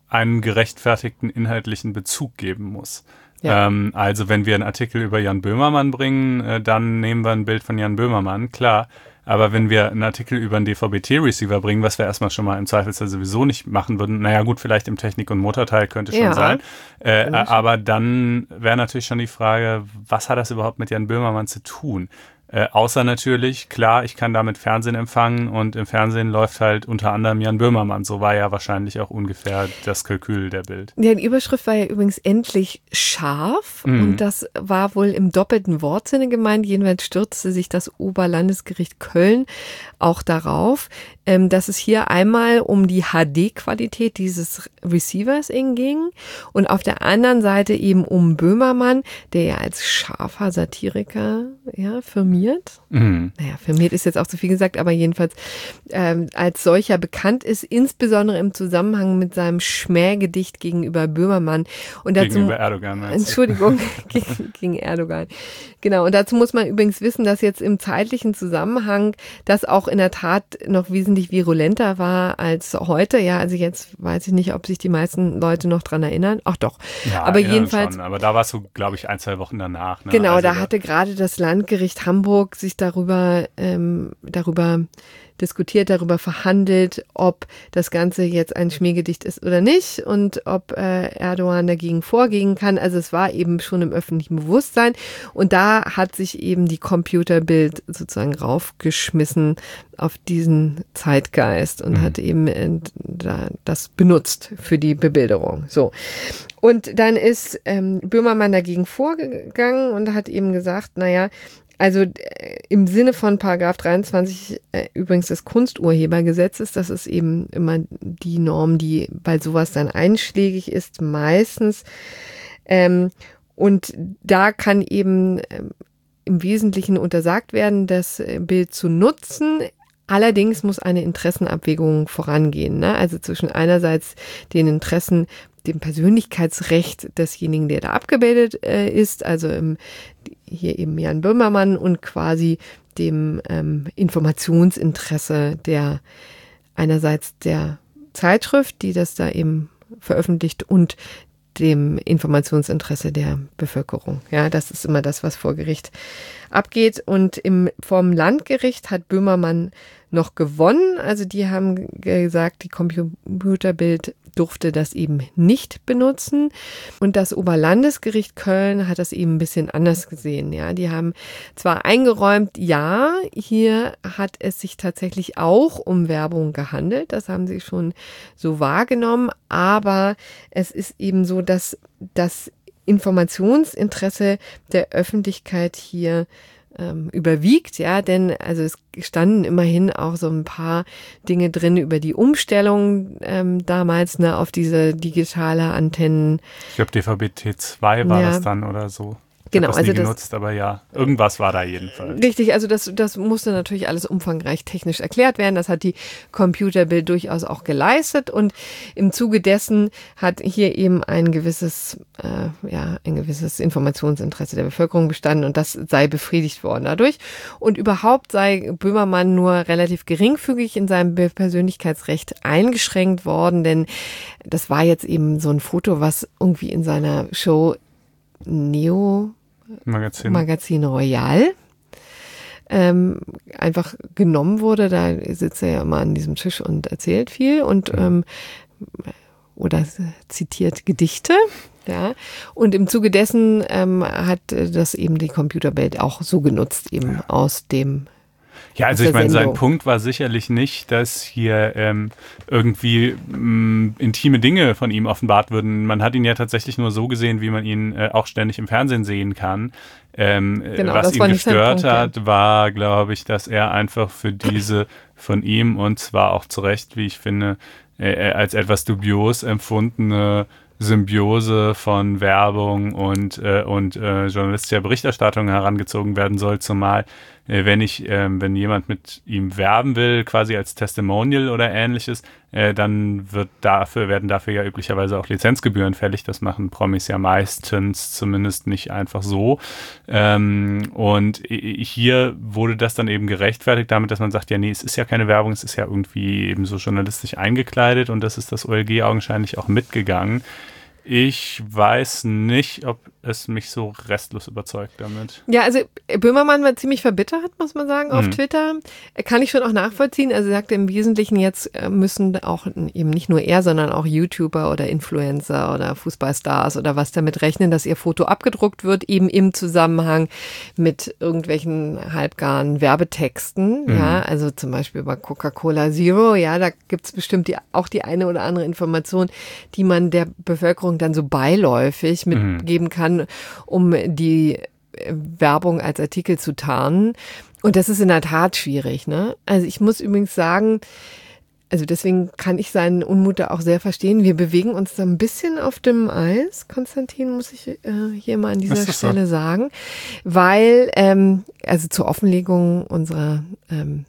einen gerechtfertigten inhaltlichen Bezug geben muss. Ja. Ähm, also wenn wir einen Artikel über Jan Böhmermann bringen, äh, dann nehmen wir ein Bild von Jan Böhmermann, klar. Aber wenn wir einen Artikel über einen D V B T-Receiver bringen, was wir erstmal schon mal im Zweifelsfall sowieso nicht machen würden, naja gut, vielleicht im Technik- und Motorteil könnte schon Ja. sein. Äh, aber dann wäre natürlich schon die Frage, was hat das überhaupt mit Jan Böhmermann zu tun? Äh, außer natürlich, klar, ich kann damit Fernsehen empfangen und im Fernsehen läuft halt unter anderem Jan Böhmermann. So war ja wahrscheinlich auch ungefähr das Kalkül der Bild. Ja, die Überschrift war ja übrigens endlich scharf Mhm. und das war wohl im doppelten Wortsinne gemeint. Jedenfalls stürzte sich das Oberlandesgericht Köln auch darauf, ähm, dass es hier einmal um die H D-Qualität dieses Receivers ging und auf der anderen Seite eben um Böhmermann, der ja als scharfer Satiriker ja, firmiert. Mhm. Naja, firmiert ist jetzt auch zu viel gesagt, aber jedenfalls ähm, als solcher bekannt ist, insbesondere im Zusammenhang mit seinem Schmähgedicht gegenüber Böhmermann. Und dazu, Gegenüber Erdogan, meinst du? Entschuldigung, gegen, gegen Erdogan. Genau, und dazu muss man übrigens wissen, dass jetzt im zeitlichen Zusammenhang das auch in der Tat noch wesentlich virulenter war als heute. Ja, also jetzt weiß ich nicht, ob sich die meisten Leute noch dran erinnern. Ach doch. Ja, aber erinnern jedenfalls. Schon. Aber da warst du, glaube ich, ein, zwei Wochen danach. Ne? Genau, also da hatte gerade das Landgericht Hamburg sich darüber, ähm, darüber diskutiert, darüber verhandelt, ob das Ganze jetzt ein Schmähgedicht ist oder nicht und ob äh, Erdogan dagegen vorgehen kann. Also es war eben schon im öffentlichen Bewusstsein und da hat sich eben die Computerbild sozusagen raufgeschmissen auf diesen Zeitgeist und mhm. hat eben äh, da, das benutzt für die Bebilderung. So. Und dann ist ähm, Böhmermann dagegen vorgegangen und hat eben gesagt, naja, also äh, im Sinne von Paragraph dreiundzwanzig äh, übrigens des Kunsturhebergesetzes, das ist eben immer die Norm, die bei sowas dann einschlägig ist, meistens. Ähm, und da kann eben ähm, im Wesentlichen untersagt werden, das Bild zu nutzen. Allerdings muss eine Interessenabwägung vorangehen, ne? Also zwischen einerseits den Interessen, dem Persönlichkeitsrecht desjenigen, der da abgebildet äh, ist, also im, hier eben Jan Böhmermann und quasi dem ähm, Informationsinteresse der einerseits der Zeitschrift, die das da eben veröffentlicht und dem Informationsinteresse der Bevölkerung. Ja, das ist immer das, was vor Gericht abgeht. Und im, vom Landgericht hat Böhmermann noch gewonnen. Also die haben gesagt, die Computerbild durfte das eben nicht benutzen. Und das Oberlandesgericht Köln hat das eben ein bisschen anders gesehen. Ja, die haben zwar eingeräumt, ja, hier hat es sich tatsächlich auch um Werbung gehandelt. Das haben sie schon so wahrgenommen. Aber es ist eben so, dass das Informationsinteresse der Öffentlichkeit hier ähm, überwiegt, ja, denn also es standen immerhin auch so ein paar Dinge drin über die Umstellung ähm, damals, ne, auf diese digitale Antennen. Ich glaube, D V B T zwei war Ja. das dann oder so. Ich Genau, habe das nie also das- genutzt, aber ja, irgendwas war da jedenfalls. Richtig, also das, das musste natürlich alles umfangreich technisch erklärt werden. Das hat die Computerbild durchaus auch geleistet und im Zuge dessen hat hier eben ein gewisses, äh, ja, ein gewisses Informationsinteresse der Bevölkerung bestanden und das sei befriedigt worden dadurch. Und überhaupt sei Böhmermann nur relativ geringfügig in seinem Be- Persönlichkeitsrecht eingeschränkt worden, denn das war jetzt eben so ein Foto, was irgendwie in seiner Show Neo Magazin. Magazin Royal ähm, einfach genommen wurde. Da sitzt er ja immer an diesem Tisch und erzählt viel und ähm, oder zitiert Gedichte. Ja, und im Zuge dessen ähm, hat das eben die Computerbild auch so genutzt, eben aus dem Ja, also aus ich der meine, sein Sendung. Punkt war sicherlich nicht, dass hier ähm, irgendwie mh, intime Dinge von ihm offenbart würden. Man hat ihn ja tatsächlich nur so gesehen, wie man ihn äh, auch ständig im Fernsehen sehen kann. Ähm, Genau, was das ihn war nicht sein gestört Punkt, ja. hat, war, glaube ich, dass er einfach für diese von ihm und zwar auch zu Recht, wie ich finde, äh, als etwas dubios empfundene Symbiose von Werbung und, äh, und äh, journalistischer Berichterstattung herangezogen werden soll, zumal äh, wenn ich, äh, wenn jemand mit ihm werben will, quasi als Testimonial oder ähnliches, äh, dann wird dafür, werden dafür ja üblicherweise auch Lizenzgebühren fällig. Das machen Promis ja meistens, zumindest nicht einfach so. Ähm, und hier wurde das dann eben gerechtfertigt damit, dass man sagt, ja nee, es ist ja keine Werbung, es ist ja irgendwie eben so journalistisch eingekleidet und das ist das O L G augenscheinlich auch mitgegangen. Ich weiß nicht, ob es mich so restlos überzeugt damit. Ja, also Böhmermann war ziemlich verbittert, muss man sagen, auf Mhm. Twitter. Kann ich schon auch nachvollziehen. Also er sagte im Wesentlichen, jetzt müssen auch eben nicht nur er, sondern auch YouTuber oder Influencer oder Fußballstars oder was damit rechnen, dass ihr Foto abgedruckt wird, eben im Zusammenhang mit irgendwelchen halbgaren Werbetexten. Mhm. Ja, also zum Beispiel bei Coca-Cola Zero. Ja, da gibt es bestimmt die, auch die eine oder andere Information, die man der Bevölkerung dann so beiläufig mitgeben kann, um die Werbung als Artikel zu tarnen. Und das ist in der Tat schwierig, ne? Also ich muss übrigens sagen, also deswegen kann ich seinen Unmut da auch sehr verstehen. Wir bewegen uns da ein bisschen auf dem Eis, Konstantin, muss ich äh, hier mal an dieser Stelle so? sagen, weil, ähm, also zur Offenlegung unserer ähm,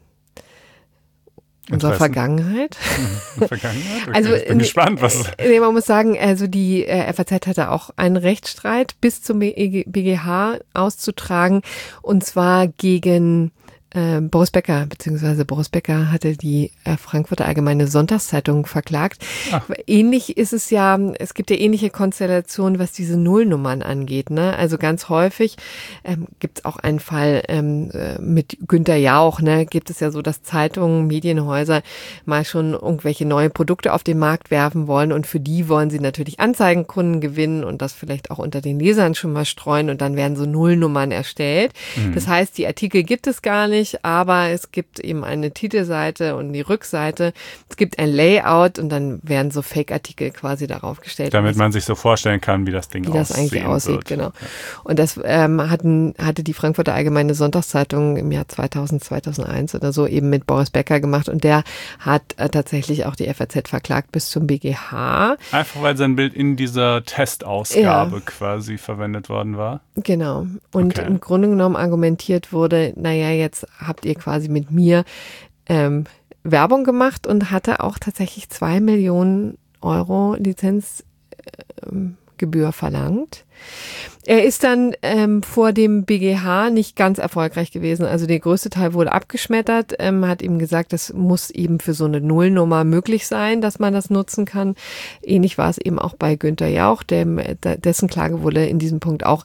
Unserer Vergangenheit. Vergangenheit? Okay, Also, ich bin gespannt, was. Nee, man muss sagen, also die äh, F A Z hatte auch einen Rechtsstreit bis zum B G H auszutragen, und zwar gegen äh, Boris Becker, beziehungsweise Boris Becker hatte die äh, Frankfurter Allgemeine Sonntagszeitung verklagt. Ach. Ähnlich ist es ja, es gibt ja ähnliche Konstellationen, was diese Nullnummern angeht, ne? Also ganz häufig ähm, gibt es auch einen Fall ähm, mit Günther Jauch, ne? Gibt es ja so, dass Zeitungen, Medienhäuser mal schon irgendwelche neue Produkte auf den Markt werfen wollen, und für die wollen sie natürlich Anzeigenkunden gewinnen und das vielleicht auch unter den Lesern schon mal streuen, und dann werden so Nullnummern erstellt. Mhm. Das heißt, die Artikel gibt es gar nicht, aber es gibt eben eine Titelseite und die Rückseite. Es gibt ein Layout und dann werden so Fake-Artikel quasi darauf gestellt. Damit man sich so vorstellen kann, wie das Ding aussieht. Wie das eigentlich aussieht, wird. Genau. Und das ähm, hatten, hatte die Frankfurter Allgemeine Sonntagszeitung im Jahr zweitausend, zweitausendeins oder so eben mit Boris Becker gemacht, und der hat äh, tatsächlich auch die F A Z verklagt bis zum B G H. Einfach weil sein Bild in dieser Testausgabe ja. quasi verwendet worden war. Genau. Und okay. im Grunde genommen argumentiert wurde, naja, jetzt habt ihr quasi mit mir ähm, Werbung gemacht, und hatte auch tatsächlich zwei Millionen Euro Lizenzgebühr ähm, verlangt. Er ist dann ähm, vor dem B G H nicht ganz erfolgreich gewesen. Also der größte Teil wurde abgeschmettert, ähm, hat ihm gesagt, das muss eben für so eine Nullnummer möglich sein, dass man das nutzen kann. Ähnlich war es eben auch bei Günther Jauch, dem, dessen Klage wurde in diesem Punkt auch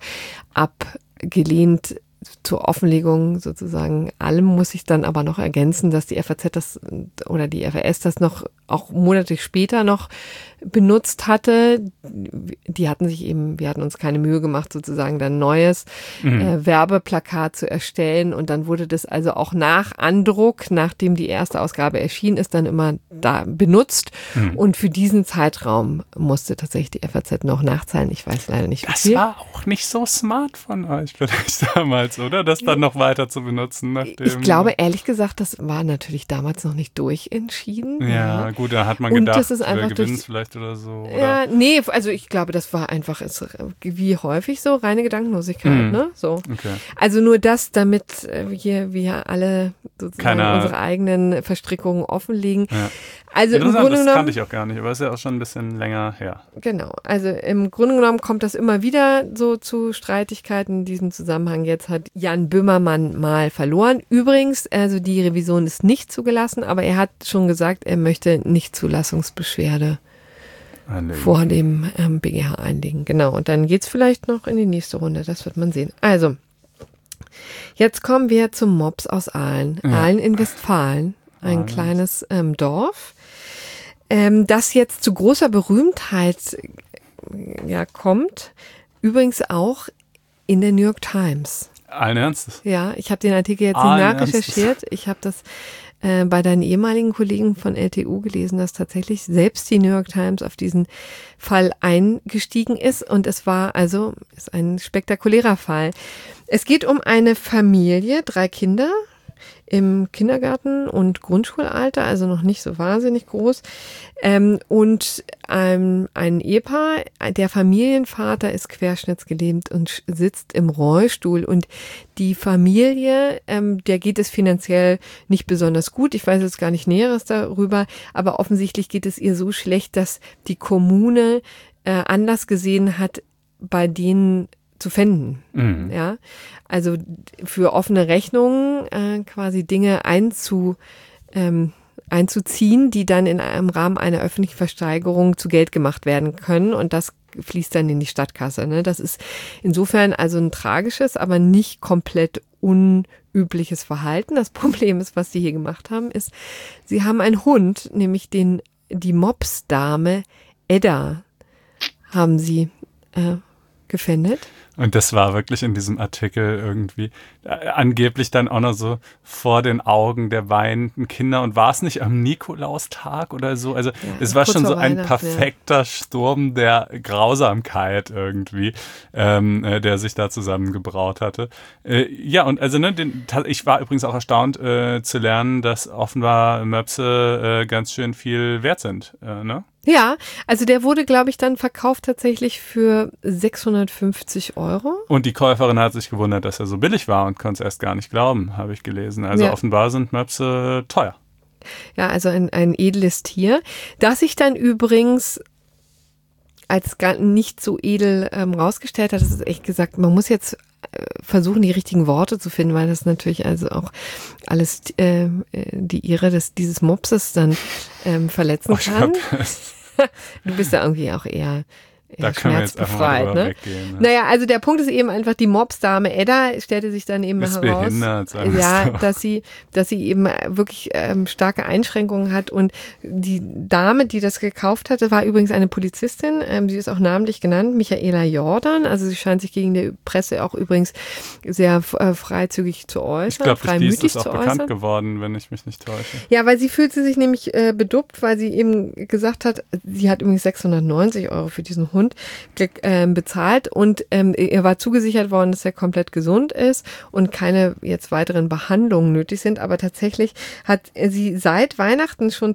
abgelehnt. Zur Offenlegung sozusagen allem muss ich dann aber noch ergänzen, dass die F A Z das oder die F A S das noch auch Monate später noch benutzt hatte. Die hatten sich eben, wir hatten uns keine Mühe gemacht, sozusagen dann neues mhm. äh, Werbeplakat zu erstellen, und dann wurde das also auch nach Andruck, nachdem die erste Ausgabe erschienen ist, dann immer da benutzt, mhm. und für diesen Zeitraum musste tatsächlich die F A Z noch nachzahlen. Ich weiß leider nicht, wie das viel. war auch nicht so smart von euch vielleicht damals, oder? Das dann noch weiter zu benutzen. Nachdem ich glaube, ehrlich gesagt, das war natürlich damals noch nicht durchentschieden. Ja, ja. gut, da hat man und gedacht, das ist einfach gewinnst vielleicht oder so. Oder? Ja, nee, also ich glaube, das war einfach ist, wie häufig so, reine Gedankenlosigkeit, mhm. ne? So. Okay. Also nur das, damit wir, wir alle sozusagen Keine, unsere eigenen Verstrickungen offenlegen. Ja. Also im Grunde das genommen, kannte ich auch gar nicht, aber ist ja auch schon ein bisschen länger her. Genau, also im Grunde genommen kommt das immer wieder so zu Streitigkeiten in diesem Zusammenhang. Jetzt hat Jan Böhmermann mal verloren. Übrigens, also die Revision ist nicht zugelassen, aber er hat schon gesagt, er möchte Nichtzulassungsbeschwerde einlegen. vor dem ähm, B G H einlegen. Genau, und dann geht's vielleicht noch in die nächste Runde, das wird man sehen. Also, jetzt kommen wir zum Mops aus Aalen. Ja. Aalen in Westfalen, ein Aalen. kleines ähm, Dorf. Ähm, das jetzt zu großer Berühmtheit ja, kommt, übrigens auch in der New York Times. Allen Ernstes? Ja, ich habe den Artikel jetzt nicht Allen nachrecherchiert. Ernstes. Ich habe das äh, bei deinen ehemaligen Kollegen von L T U gelesen, dass tatsächlich selbst die New York Times auf diesen Fall eingestiegen ist. Und es war also ist ein spektakulärer Fall. Es geht um eine Familie, drei Kinder, im Kindergarten und Grundschulalter, also noch nicht so wahnsinnig groß. Ähm, und ähm, ein Ehepaar, der Familienvater ist querschnittsgelähmt und sitzt im Rollstuhl. Und die Familie, ähm, der geht es finanziell nicht besonders gut. Ich weiß jetzt gar nicht Näheres darüber, aber offensichtlich geht es ihr so schlecht, dass die Kommune äh, Anlass gesehen hat, bei denen zu pfänden. Mhm. Ja, also für offene Rechnungen äh, quasi Dinge einzu, ähm, einzuziehen, die dann in einem Rahmen einer öffentlichen Versteigerung zu Geld gemacht werden können, und das fließt dann in die Stadtkasse. Ne? Das ist insofern also ein tragisches, aber nicht komplett unübliches Verhalten. Das Problem ist, was sie hier gemacht haben, ist, sie haben einen Hund, nämlich den die Mopsdame Edda, haben sie äh, gefändet. Und das war wirklich in diesem Artikel irgendwie äh, angeblich dann auch noch so vor den Augen der weinenden Kinder. Und war es nicht am Nikolaustag oder so? Also ja, es war schon so ein perfekter ja. Sturm der Grausamkeit irgendwie, ähm, äh, der sich da zusammengebraut hatte. Äh, ja, und also ne, den, ich war übrigens auch erstaunt äh, zu lernen, dass offenbar Möpse äh, ganz schön viel wert sind, äh, ne? Ja, also der wurde, glaube ich, dann verkauft tatsächlich für sechshundertfünfzig Euro. Und die Käuferin hat sich gewundert, dass er so billig war und konnte es erst gar nicht glauben, habe ich gelesen. Also ja. offenbar sind Möpse teuer. Ja, also ein, ein edles Tier, das sich dann übrigens als gar nicht so edel ähm, rausgestellt hat. Das ist echt gesagt, man muss jetzt versuchen, die richtigen Worte zu finden, weil das natürlich also auch alles äh, die Ehre des, dieses Mopses dann ähm, verletzen kann. Du bist ja irgendwie auch eher Da können wir jetzt einfach mal drüber ne? weggehen. Ne? Naja, also der Punkt ist eben einfach, die Mopsdame Edda stellte sich dann eben ist heraus, behindert, ja, dass sie, dass sie eben wirklich ähm, starke Einschränkungen hat, und die Dame, die das gekauft hatte, war übrigens eine Polizistin, ähm, die ist auch namentlich genannt, Michaela Jordan, also sie scheint sich gegen die Presse auch übrigens sehr äh, freizügig zu äußern, ich glaub, freimütig die ist auch zu bekannt äußern. geworden, wenn ich mich nicht täusche. Ja, weil sie fühlte sich nämlich äh, beduppt, weil sie eben gesagt hat, sie hat übrigens sechshundertneunzig Euro für diesen Hund bezahlt, und ähm, ihr war zugesichert worden, dass er komplett gesund ist und keine jetzt weiteren Behandlungen nötig sind, aber tatsächlich hat sie seit Weihnachten schon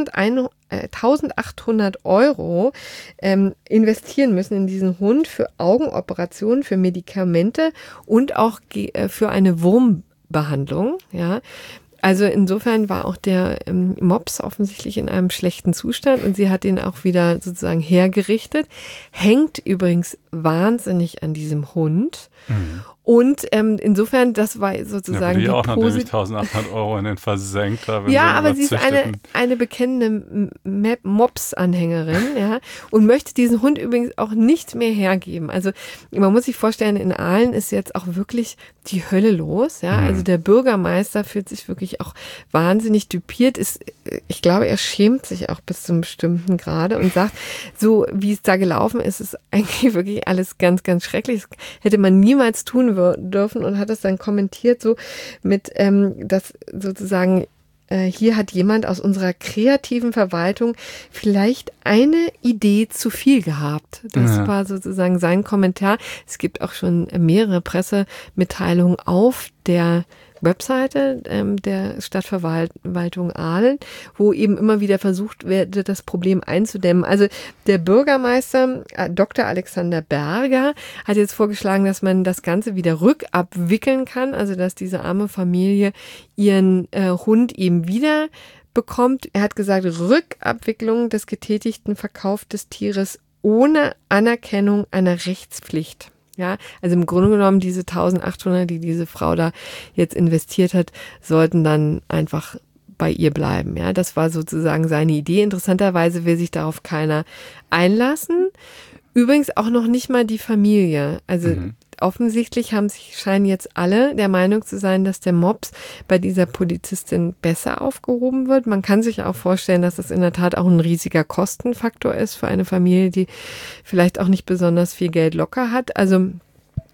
eintausendachthundert Euro ähm, investieren müssen in diesen Hund für Augenoperationen, für Medikamente und auch ge- für eine Wurmbehandlung, ja. Also insofern war auch der ähm, Mops offensichtlich in einem schlechten Zustand, und sie hat ihn auch wieder sozusagen hergerichtet. Hängt übrigens wahnsinnig an diesem Hund. Mhm. Und ähm, insofern, das war sozusagen ja, die auch Posit- natürlich eintausendachthundert Euro in den versenkt. Da, ja, aber sie ist eine, eine bekennende Mops-Anhängerin, ja, und möchte diesen Hund übrigens auch nicht mehr hergeben. Also man muss sich vorstellen, in Aalen ist jetzt auch wirklich die Hölle los, ja. Mhm. Also der Bürgermeister fühlt sich wirklich auch wahnsinnig düpiert. Ist, ich glaube, er schämt sich auch bis zu einem bestimmten Grade und sagt, so wie es da gelaufen ist, ist eigentlich wirklich alles ganz, ganz schrecklich. Das hätte man niemals tun dürfen, und hat es dann kommentiert so mit, ähm, dass sozusagen äh, hier hat jemand aus unserer kreativen Verwaltung vielleicht eine Idee zu viel gehabt. Das ja. war sozusagen sein Kommentar. Es gibt auch schon mehrere Pressemitteilungen auf der Webseite ähm, der Stadtverwaltung Aalen, wo eben immer wieder versucht wird, das Problem einzudämmen. Also der Bürgermeister äh, Doktor Alexander Berger hat jetzt vorgeschlagen, dass man das Ganze wieder rückabwickeln kann, also dass diese arme Familie ihren äh, Hund eben wieder bekommt. Er hat gesagt, Rückabwicklung des getätigten Verkaufs des Tieres ohne Anerkennung einer Rechtspflicht. Ja, also im Grunde genommen diese eintausendachthundert, die diese Frau da jetzt investiert hat, sollten dann einfach bei ihr bleiben. Ja, das war sozusagen seine Idee. Interessanterweise will sich darauf keiner einlassen. Übrigens auch noch nicht mal die Familie. Also mhm. offensichtlich haben sich, scheinen jetzt alle der Meinung zu sein, dass der Mops bei dieser Polizistin besser aufgehoben wird. Man kann sich auch vorstellen, dass es in der Tat auch ein riesiger Kostenfaktor ist für eine Familie, die vielleicht auch nicht besonders viel Geld locker hat. Also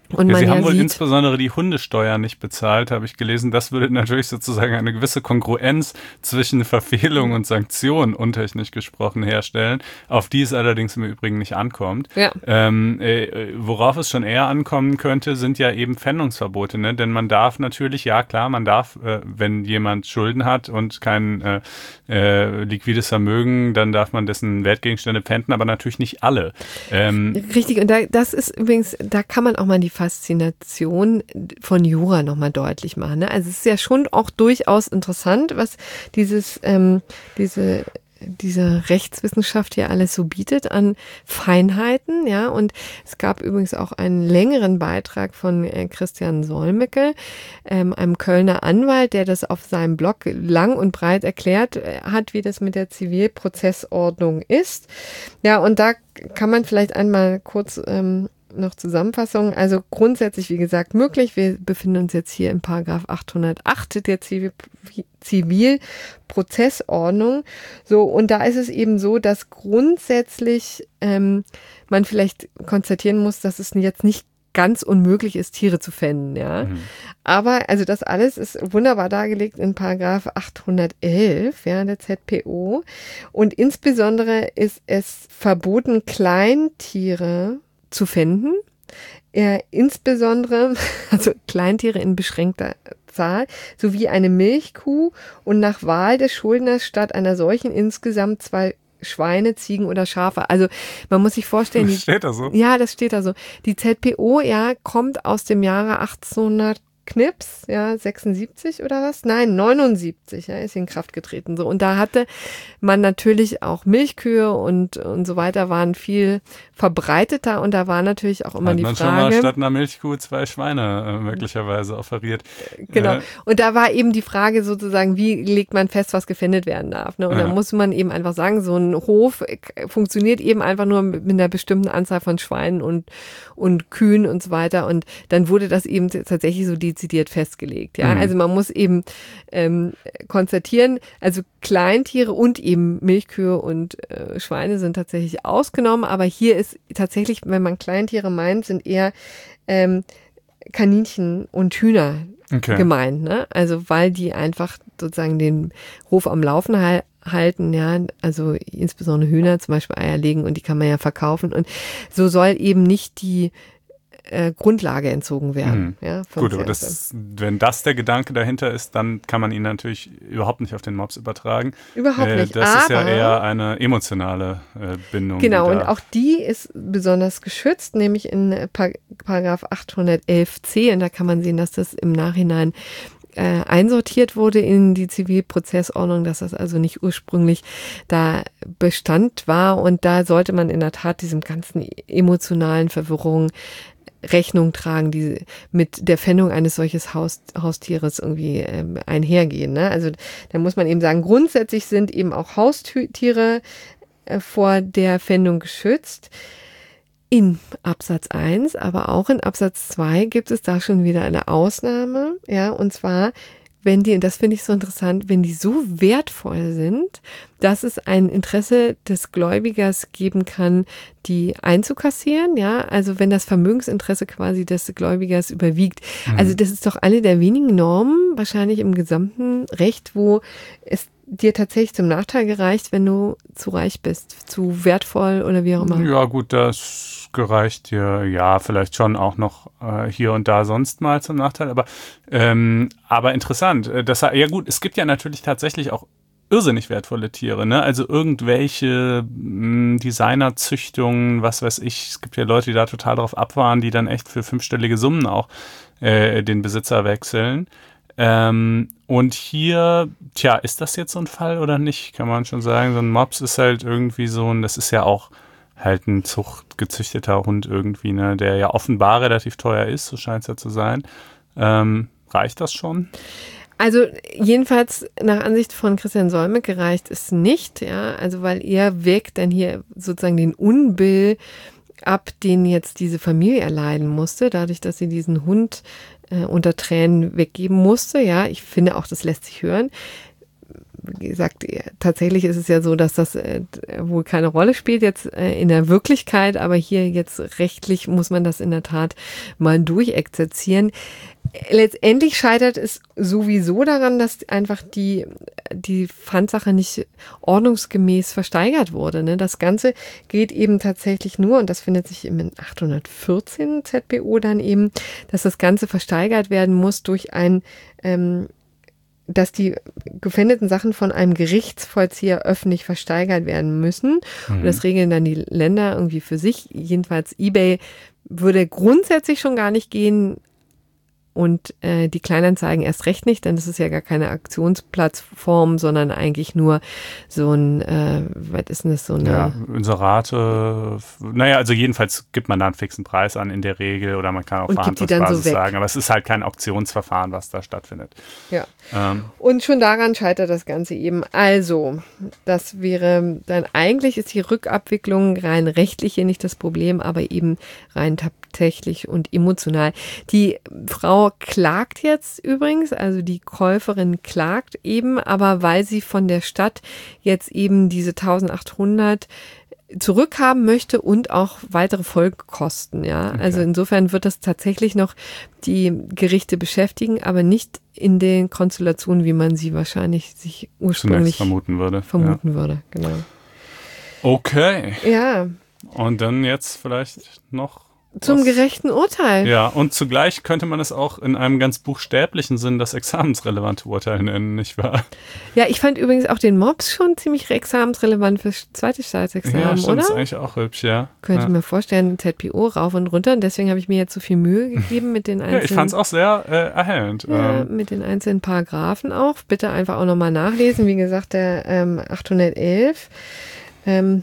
Und ja, man Sie ja haben wohl sieht, insbesondere die Hundesteuer nicht bezahlt, habe ich gelesen. Das würde natürlich sozusagen eine gewisse Kongruenz zwischen Verfehlung und Sanktion, untechnisch gesprochen, herstellen, auf die es allerdings im Übrigen nicht ankommt. Ja. Ähm, äh, worauf es schon eher ankommen könnte, sind ja eben Pfändungsverbote. Ne? Denn man darf natürlich, ja klar, man darf, äh, wenn jemand Schulden hat und kein äh, äh, liquides Vermögen, dann darf man dessen Wertgegenstände pfänden, aber natürlich nicht alle. Ähm, Richtig, und da, das ist übrigens, da kann man auch mal die Faszination von Jura nochmal deutlich machen. Ne? Also es ist ja schon auch durchaus interessant, was dieses, ähm, diese, diese Rechtswissenschaft hier alles so bietet an Feinheiten, ja. Und es gab übrigens auch einen längeren Beitrag von äh, Christian Solmecke, ähm, einem Kölner Anwalt, der das auf seinem Blog lang und breit erklärt äh, hat, wie das mit der Zivilprozessordnung ist. Ja, und da kann man vielleicht einmal kurz ähm, noch Zusammenfassung. Also grundsätzlich, wie gesagt, möglich. Wir befinden uns jetzt hier im Paragraph achthundertacht der Zivil Zivilprozessordnung. So, und da ist es eben so, dass grundsätzlich ähm, man vielleicht konstatieren muss, dass es jetzt nicht ganz unmöglich ist, Tiere zu pfänden, ja. Mhm. Aber, also das alles ist wunderbar dargelegt in Paragraph achthundertelf, ja, der Z P O. Und insbesondere ist es verboten, Kleintiere zu pfänden. Ja, insbesondere, also Kleintiere in beschränkter Zahl, sowie eine Milchkuh und nach Wahl des Schuldners statt einer solchen insgesamt zwei Schweine, Ziegen oder Schafe. Also man muss sich vorstellen. Das steht da so. Ja, das steht da so. Die Z P O, ja, kommt aus dem Jahre achtzehnhundert Knips, ja, sechsundsiebzig oder was? Nein, neunundsiebzig, ja, ist in Kraft getreten. So, und da hatte man natürlich auch Milchkühe und, und so weiter waren viel verbreiteter und da war natürlich auch immer Hat die man Frage. Schon mal statt einer Milchkuh zwei Schweine äh, möglicherweise offeriert. Genau. Äh, und da war eben die Frage sozusagen, wie legt man fest, was gefändet werden darf. Ne? Und ja. da muss man eben einfach sagen, so ein Hof funktioniert eben einfach nur mit einer bestimmten Anzahl von Schweinen und, und Kühen und so weiter. Und dann wurde das eben tatsächlich so dezidiert festgelegt. Ja, mhm. Also man muss eben ähm, konstatieren, also Kleintiere und eben Milchkühe und äh, Schweine sind tatsächlich ausgenommen. Aber hier ist tatsächlich, wenn man Kleintiere meint, sind eher ähm, Kaninchen und Hühner okay. gemeint, ne? Also weil die einfach sozusagen den Hof am Laufen halten. halten, ja, also insbesondere Hühner zum Beispiel Eier legen und die kann man ja verkaufen und so soll eben nicht die äh, Grundlage entzogen werden. Mhm. Ja, Gut, aber das, wenn das der Gedanke dahinter ist, dann kann man ihn natürlich überhaupt nicht auf den Mops übertragen. Überhaupt nicht. Äh, das aber, ist ja eher eine emotionale äh, Bindung. Genau, und auch die ist besonders geschützt, nämlich in Par- Paragraph achthundertelf c und da kann man sehen, dass das im Nachhinein Äh, einsortiert wurde in die Zivilprozessordnung, dass das also nicht ursprünglich da Bestand war und da sollte man in der Tat diesem ganzen emotionalen Verwirrung Rechnung tragen, die mit der Pfändung eines solches Haus, Haustieres irgendwie ähm, einhergehen. Ne? Also da muss man eben sagen, grundsätzlich sind eben auch Haustiere äh, vor der Pfändung geschützt. In Absatz eins, aber auch in Absatz zwei gibt es da schon wieder eine Ausnahme, ja, und zwar, wenn die, und das finde ich so interessant, wenn die so wertvoll sind, dass es ein Interesse des Gläubigers geben kann, die einzukassieren, ja, also wenn das Vermögensinteresse quasi des Gläubigers überwiegt. Mhm. Also das ist doch eine der wenigen Normen, wahrscheinlich im gesamten Recht, wo es dir tatsächlich zum Nachteil gereicht, wenn du zu reich bist, zu wertvoll oder wie auch immer. Ja gut, das gereicht dir ja vielleicht schon auch noch äh, hier und da sonst mal zum Nachteil, aber, ähm, aber interessant. Das, ja gut, es gibt ja natürlich tatsächlich auch irrsinnig wertvolle Tiere, ne? Also irgendwelche mh, Designerzüchtungen, was weiß ich, es gibt ja Leute, die da total drauf abfahren, die dann echt für fünfstellige Summen auch äh, den Besitzer wechseln. Ähm, und hier, tja, ist das jetzt so ein Fall oder nicht? Kann man schon sagen, so ein Mops ist halt irgendwie so ein, das ist ja auch halt ein zuchtgezüchteter Hund irgendwie, ne, der ja offenbar relativ teuer ist, so scheint es ja zu sein. Ähm, reicht das schon? Also jedenfalls nach Ansicht von Christian Solmecke reicht es nicht, ja, also weil er wägt dann hier sozusagen den Unbill ab, den jetzt diese Familie erleiden musste, dadurch, dass sie diesen Hund äh, unter Tränen weggeben musste. Ja, ich finde auch, das lässt sich hören. wie gesagt, tatsächlich ist es ja so, dass das äh, wohl keine Rolle spielt jetzt äh, in der Wirklichkeit, aber hier jetzt rechtlich muss man das in der Tat mal durchexerzieren. Letztendlich scheitert es sowieso daran, dass einfach die, die Pfandsache nicht ordnungsgemäß versteigert wurde. Ne? Das Ganze geht eben tatsächlich nur, und das findet sich im achthundertvierzehn Z B O dann eben, dass das Ganze versteigert werden muss durch ein, ähm, dass die gefändeten Sachen von einem Gerichtsvollzieher öffentlich versteigert werden müssen. Mhm. Und das regeln dann die Länder irgendwie für sich. Jedenfalls eBay würde grundsätzlich schon gar nicht gehen, und äh, die Kleinanzeigen erst recht nicht, denn das ist ja gar keine Aktionsplattform, sondern eigentlich nur so ein, äh, was ist denn das, so eine... Ja, Inserate, naja, also jedenfalls gibt man da einen fixen Preis an in der Regel oder man kann auf Verhandlungsbasis so sagen, aber es ist halt kein Auktionsverfahren, was da stattfindet. Ja, ähm. und schon daran scheitert das Ganze eben. Also, das wäre dann, eigentlich ist die Rückabwicklung rein rechtlich hier nicht das Problem, aber eben rein tatsächlich und emotional. Die Frau klagt jetzt übrigens, also die Käuferin klagt eben, aber weil sie von der Stadt jetzt eben diese eintausendachthundert zurückhaben möchte und auch weitere Folgekosten, ja. Okay. Also insofern wird das tatsächlich noch die Gerichte beschäftigen, aber nicht in den Konstellationen, wie man sie wahrscheinlich sich ursprünglich Zunächst vermuten würde. Vermuten ja. würde, genau. Okay. Ja. Und dann jetzt vielleicht noch zum was? Gerechten Urteil. Ja, und zugleich könnte man es auch in einem ganz buchstäblichen Sinn das examensrelevante Urteil nennen, nicht wahr? Ja, ich fand übrigens auch den Mops schon ziemlich examensrelevant fürs zweite Staatsexamen, ja, stimmt, oder? Ist eigentlich auch hübsch, ja. Könnte ja. mir vorstellen, Z P O rauf und runter. Und deswegen habe ich mir jetzt so viel Mühe gegeben mit den einzelnen... Ja, ich fand es auch sehr äh, erhellend. Ja, ähm. mit den einzelnen Paragraphen auch. Bitte einfach auch nochmal nachlesen. Wie gesagt, der ähm, achthundertelf ähm,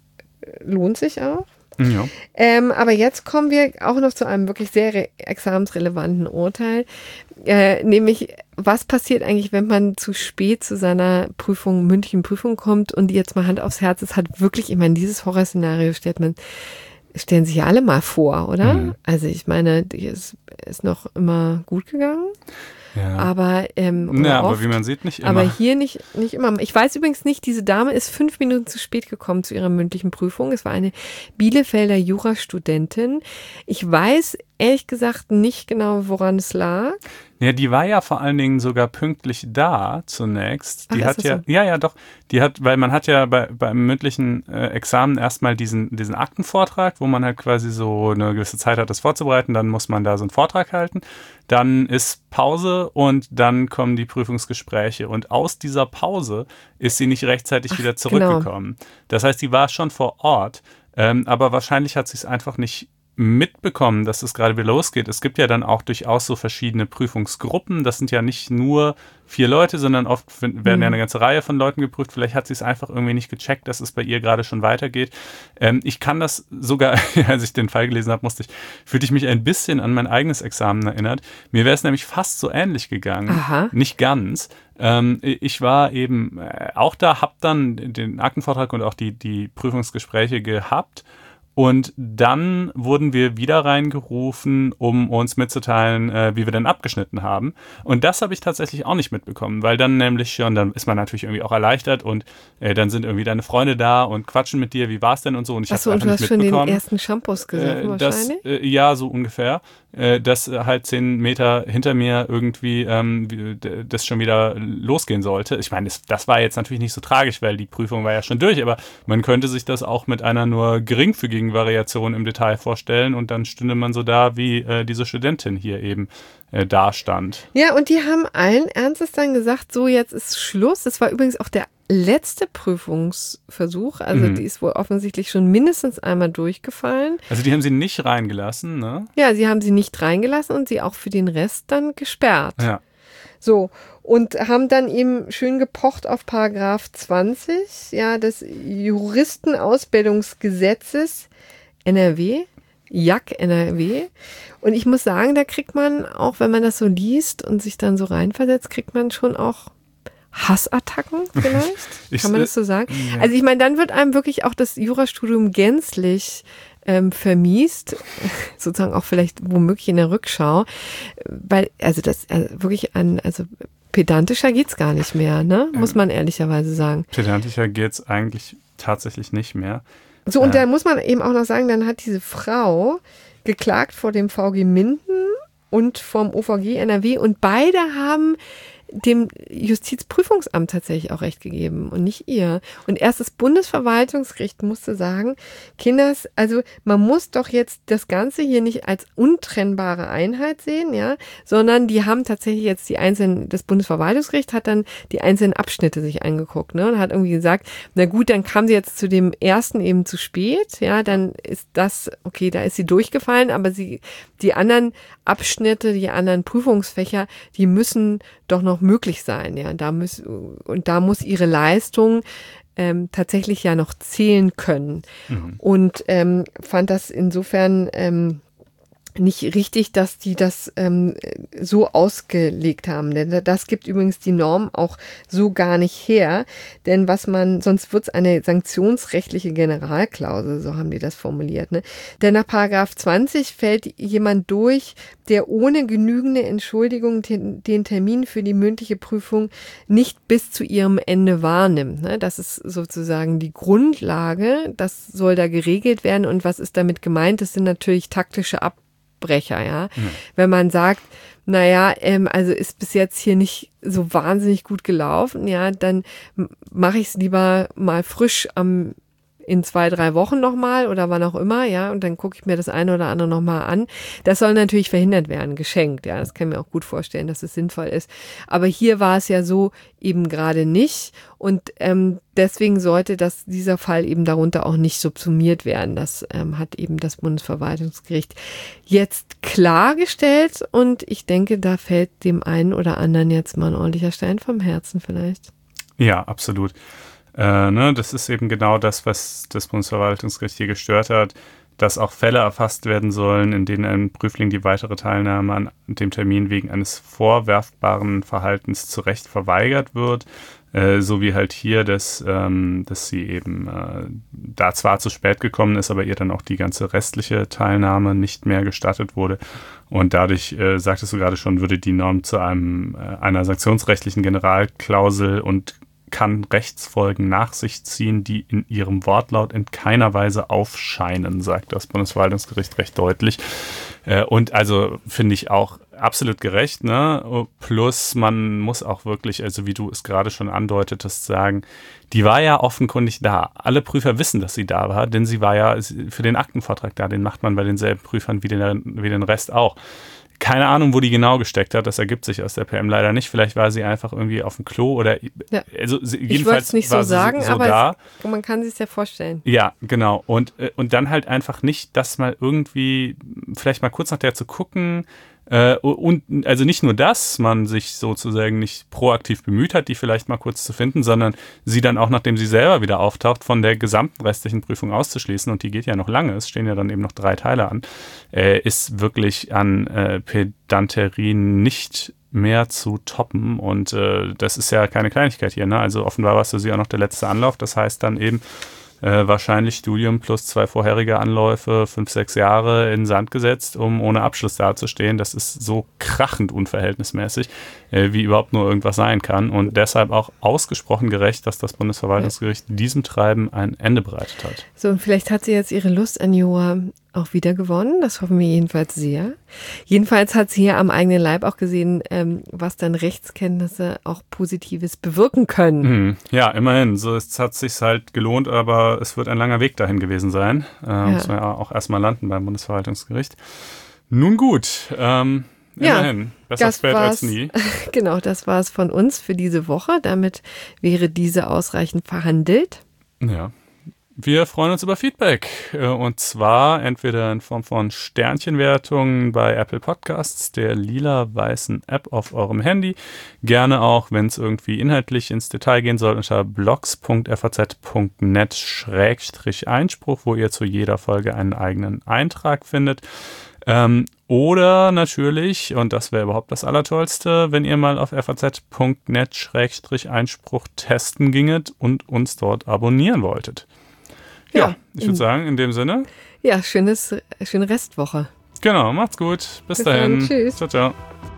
lohnt sich auch. Ja. Ähm, aber jetzt kommen wir auch noch zu einem wirklich sehr re- examensrelevanten Urteil, äh, nämlich was passiert eigentlich, wenn man zu spät zu seiner Prüfung, mündlichen Prüfung kommt und jetzt mal Hand aufs Herz, es hat wirklich, ich meine, dieses Horrorszenario stellt man, stellen sich ja alle mal vor, oder? Mhm. Also ich meine, die ist, ist noch immer gut gegangen. Ja. Aber, ähm, ja, oft, aber wie man sieht, nicht immer. Aber hier nicht, nicht immer. Ich weiß übrigens nicht, diese Dame ist fünf Minuten zu spät gekommen zu ihrer mündlichen Prüfung. Es war eine Bielefelder Jurastudentin. Ich weiß ehrlich gesagt nicht genau, woran es lag. Ja, die war ja vor allen Dingen sogar pünktlich da zunächst. Die Ach, hat ja, so? ja, ja, doch. Die hat, weil man hat ja bei, beim mündlichen äh, Examen erstmal diesen, diesen Aktenvortrag, wo man halt quasi so eine gewisse Zeit hat, das vorzubereiten. Dann muss man da so einen Vortrag halten. Dann ist Pause und dann kommen die Prüfungsgespräche. Und aus dieser Pause ist sie nicht rechtzeitig Ach, wieder zurückgekommen. Genau. Das heißt, die war schon vor Ort, ähm, aber wahrscheinlich hat sie es einfach nicht mitbekommen, dass es gerade wieder losgeht. Es gibt ja dann auch durchaus so verschiedene Prüfungsgruppen. Das sind ja nicht nur vier Leute, sondern oft werden mhm. ja eine ganze Reihe von Leuten geprüft. Vielleicht hat sie es einfach irgendwie nicht gecheckt, dass es bei ihr gerade schon weitergeht. Ähm, ich kann das sogar, als ich den Fall gelesen habe, musste ich, fühlte ich mich ein bisschen an mein eigenes Examen erinnert. Mir wäre es nämlich fast so ähnlich gegangen. Aha. Nicht ganz. Ähm, ich war eben äh, auch da, habe dann den Aktenvortrag und auch die, die Prüfungsgespräche gehabt. Und dann wurden wir wieder reingerufen, um uns mitzuteilen, äh, wie wir denn abgeschnitten haben. Und das habe ich tatsächlich auch nicht mitbekommen, weil dann nämlich schon, dann ist man natürlich irgendwie auch erleichtert und äh, dann sind irgendwie deine Freunde da und quatschen mit dir, wie war es denn und so. Und ich habe einfach und du nicht hast schon mitbekommen. den ersten Shampoos gesoffen äh, das, wahrscheinlich? Äh, ja, so ungefähr. Äh, dass halt zehn Meter hinter mir irgendwie ähm, das schon wieder losgehen sollte. Ich meine, das, das war jetzt natürlich nicht so tragisch, weil die Prüfung war ja schon durch, aber man könnte sich das auch mit einer nur geringfügigen Variation im Detail vorstellen und dann stünde man so da, wie äh, diese Studentin hier eben äh, da stand. Ja, und die haben allen Ernstes dann gesagt, so jetzt ist Schluss. Das war übrigens auch der letzte Prüfungsversuch, also mhm. die ist wohl offensichtlich schon mindestens einmal durchgefallen. Also die haben sie nicht reingelassen, ne? Ja, sie haben sie nicht reingelassen und sie auch für den Rest dann gesperrt. Ja. So, und haben dann eben schön gepocht auf Paragraph zwanzig, ja, des Juristenausbildungsgesetzes N R W, J A K N R W. Und ich muss sagen, da kriegt man auch, wenn man das so liest und sich dann so reinversetzt, kriegt man schon auch Hassattacken vielleicht? ich, Kann man das so sagen? Ja. Also ich meine, dann wird einem wirklich auch das Jurastudium gänzlich ähm, vermiest, sozusagen auch vielleicht womöglich in der Rückschau, weil, also das also wirklich an, also pedantischer geht's gar nicht mehr, ne? Muss man ehrlicherweise sagen. Pedantischer geht's eigentlich tatsächlich nicht mehr. So, und äh. da muss man eben auch noch sagen, dann hat diese Frau geklagt vor dem V G Minden und vom O V G N R W und beide haben dem Justizprüfungsamt tatsächlich auch recht gegeben und nicht ihr. Und erst das Bundesverwaltungsgericht musste sagen, Kinders, also man muss doch jetzt das Ganze hier nicht als untrennbare Einheit sehen, ja, sondern die haben tatsächlich jetzt die einzelnen, das Bundesverwaltungsgericht hat dann die einzelnen Abschnitte sich angeguckt, ne, und hat irgendwie gesagt, na gut, dann kam sie jetzt zu dem ersten eben zu spät, ja, dann ist das, okay, da ist sie durchgefallen, aber sie, die anderen Abschnitte, die anderen Prüfungsfächer, die müssen doch noch möglich sein, ja. Da muss, und da muss ihre Leistung ähm, tatsächlich ja noch zählen können. Mhm. Und ähm, fand das insofern ähm, nicht richtig, dass die das ähm, so ausgelegt haben. Denn das gibt übrigens die Norm auch so gar nicht her. Denn was man, sonst wird es eine sanktionsrechtliche Generalklausel, so haben die das formuliert. Ne? Denn nach Paragraph zwanzig fällt jemand durch, der ohne genügende Entschuldigung den, den Termin für die mündliche Prüfung nicht bis zu ihrem Ende wahrnimmt. Ne? Das ist sozusagen die Grundlage. Das soll da geregelt werden. Und was ist damit gemeint? Das sind natürlich taktische Ab Brecher, ja. Mhm. Wenn man sagt, naja, ähm, also ist bis jetzt hier nicht so wahnsinnig gut gelaufen, ja, dann mache ich es lieber mal frisch am in zwei, drei Wochen nochmal oder wann auch immer, ja, und dann gucke ich mir das eine oder andere nochmal an. Das soll natürlich verhindert werden, geschenkt, ja, das kann ich mir auch gut vorstellen, dass es sinnvoll ist. Aber hier war es ja so eben gerade nicht und ähm, deswegen sollte das, dieser Fall eben darunter auch nicht subsumiert werden. Das ähm, hat eben das Bundesverwaltungsgericht jetzt klargestellt und ich denke, da fällt dem einen oder anderen jetzt mal ein ordentlicher Stein vom Herzen vielleicht. Ja, absolut. Äh, ne, das ist eben genau das, was das Bundesverwaltungsgericht hier gestört hat, dass auch Fälle erfasst werden sollen, in denen ein Prüfling die weitere Teilnahme an dem Termin wegen eines vorwerfbaren Verhaltens zu Recht verweigert wird, äh, so wie halt hier, dass, ähm, dass sie eben äh, da zwar zu spät gekommen ist, aber ihr dann auch die ganze restliche Teilnahme nicht mehr gestattet wurde. Und dadurch, äh, sagtest du gerade schon, würde die Norm zu einem äh, einer sanktionsrechtlichen Generalklausel und kann Rechtsfolgen nach sich ziehen, die in ihrem Wortlaut in keiner Weise aufscheinen, sagt das Bundesverwaltungsgericht recht deutlich. Und also finde ich auch absolut gerecht, ne? Plus man muss auch wirklich, also wie du es gerade schon andeutetest, sagen, die war ja offenkundig da. Alle Prüfer wissen, dass sie da war, denn sie war ja für den Aktenvortrag da. Den macht man bei denselben Prüfern wie den, wie den Rest auch. Keine Ahnung, wo die genau gesteckt hat, das ergibt sich aus der P M leider nicht. Vielleicht war sie einfach irgendwie auf dem Klo oder ja. also jedenfalls ich wollte es nicht war so sagen, so aber da. Es, man kann sich ja vorstellen. Ja, genau. Und, und dann halt einfach nicht, das mal irgendwie, vielleicht mal kurz nach der zu gucken, Äh, und also nicht nur, dass man sich sozusagen nicht proaktiv bemüht hat, die vielleicht mal kurz zu finden, sondern sie dann auch, nachdem sie selber wieder auftaucht, von der gesamten restlichen Prüfung auszuschließen, und die geht ja noch lange, es stehen ja dann eben noch drei Teile an, äh, ist wirklich an äh, Pedanterie nicht mehr zu toppen, und äh, das ist ja keine Kleinigkeit hier, ne? Also offenbar war es für sie auch noch der letzte Anlauf, das heißt dann eben Äh, wahrscheinlich Studium plus zwei vorherige Anläufe, fünf, sechs Jahre in den Sand gesetzt, um ohne Abschluss dazustehen. Das ist so krachend unverhältnismäßig, äh, wie überhaupt nur irgendwas sein kann. Und deshalb auch ausgesprochen gerecht, dass das Bundesverwaltungsgericht ja. diesem Treiben ein Ende bereitet hat. So, und vielleicht hat sie jetzt ihre Lust an Jura auch wieder gewonnen. Das hoffen wir jedenfalls sehr. Jedenfalls hat sie hier am eigenen Leib auch gesehen, ähm, was dann Rechtskenntnisse auch Positives bewirken können. Mhm. Ja, immerhin. So, es hat sich halt gelohnt, aber es wird ein langer Weg dahin gewesen sein. Äh, ja. Muss man ja auch erstmal landen beim Bundesverwaltungsgericht. Nun gut, ähm, immerhin. Ja, besser spät als nie. Genau, das war es von uns für diese Woche. Damit wäre diese ausreichend verhandelt. Ja. Wir freuen uns über Feedback, und zwar entweder in Form von Sternchenwertungen bei Apple Podcasts, der lila-weißen App auf eurem Handy. Gerne auch, wenn es irgendwie inhaltlich ins Detail gehen soll, unter blogs punkt f a z punkt net schrägstrich Einspruch, wo ihr zu jeder Folge einen eigenen Eintrag findet. Ähm, oder natürlich, und das wäre überhaupt das Allertollste, wenn ihr mal auf f a z punkt net schrägstrich Einspruch testen ginget und uns dort abonnieren wolltet. Ja, ja, ich würde sagen, in dem Sinne. Ja, schönes, schöne Restwoche. Genau, macht's gut. Bis, Bis dahin. Dann, tschüss. Ciao, ciao.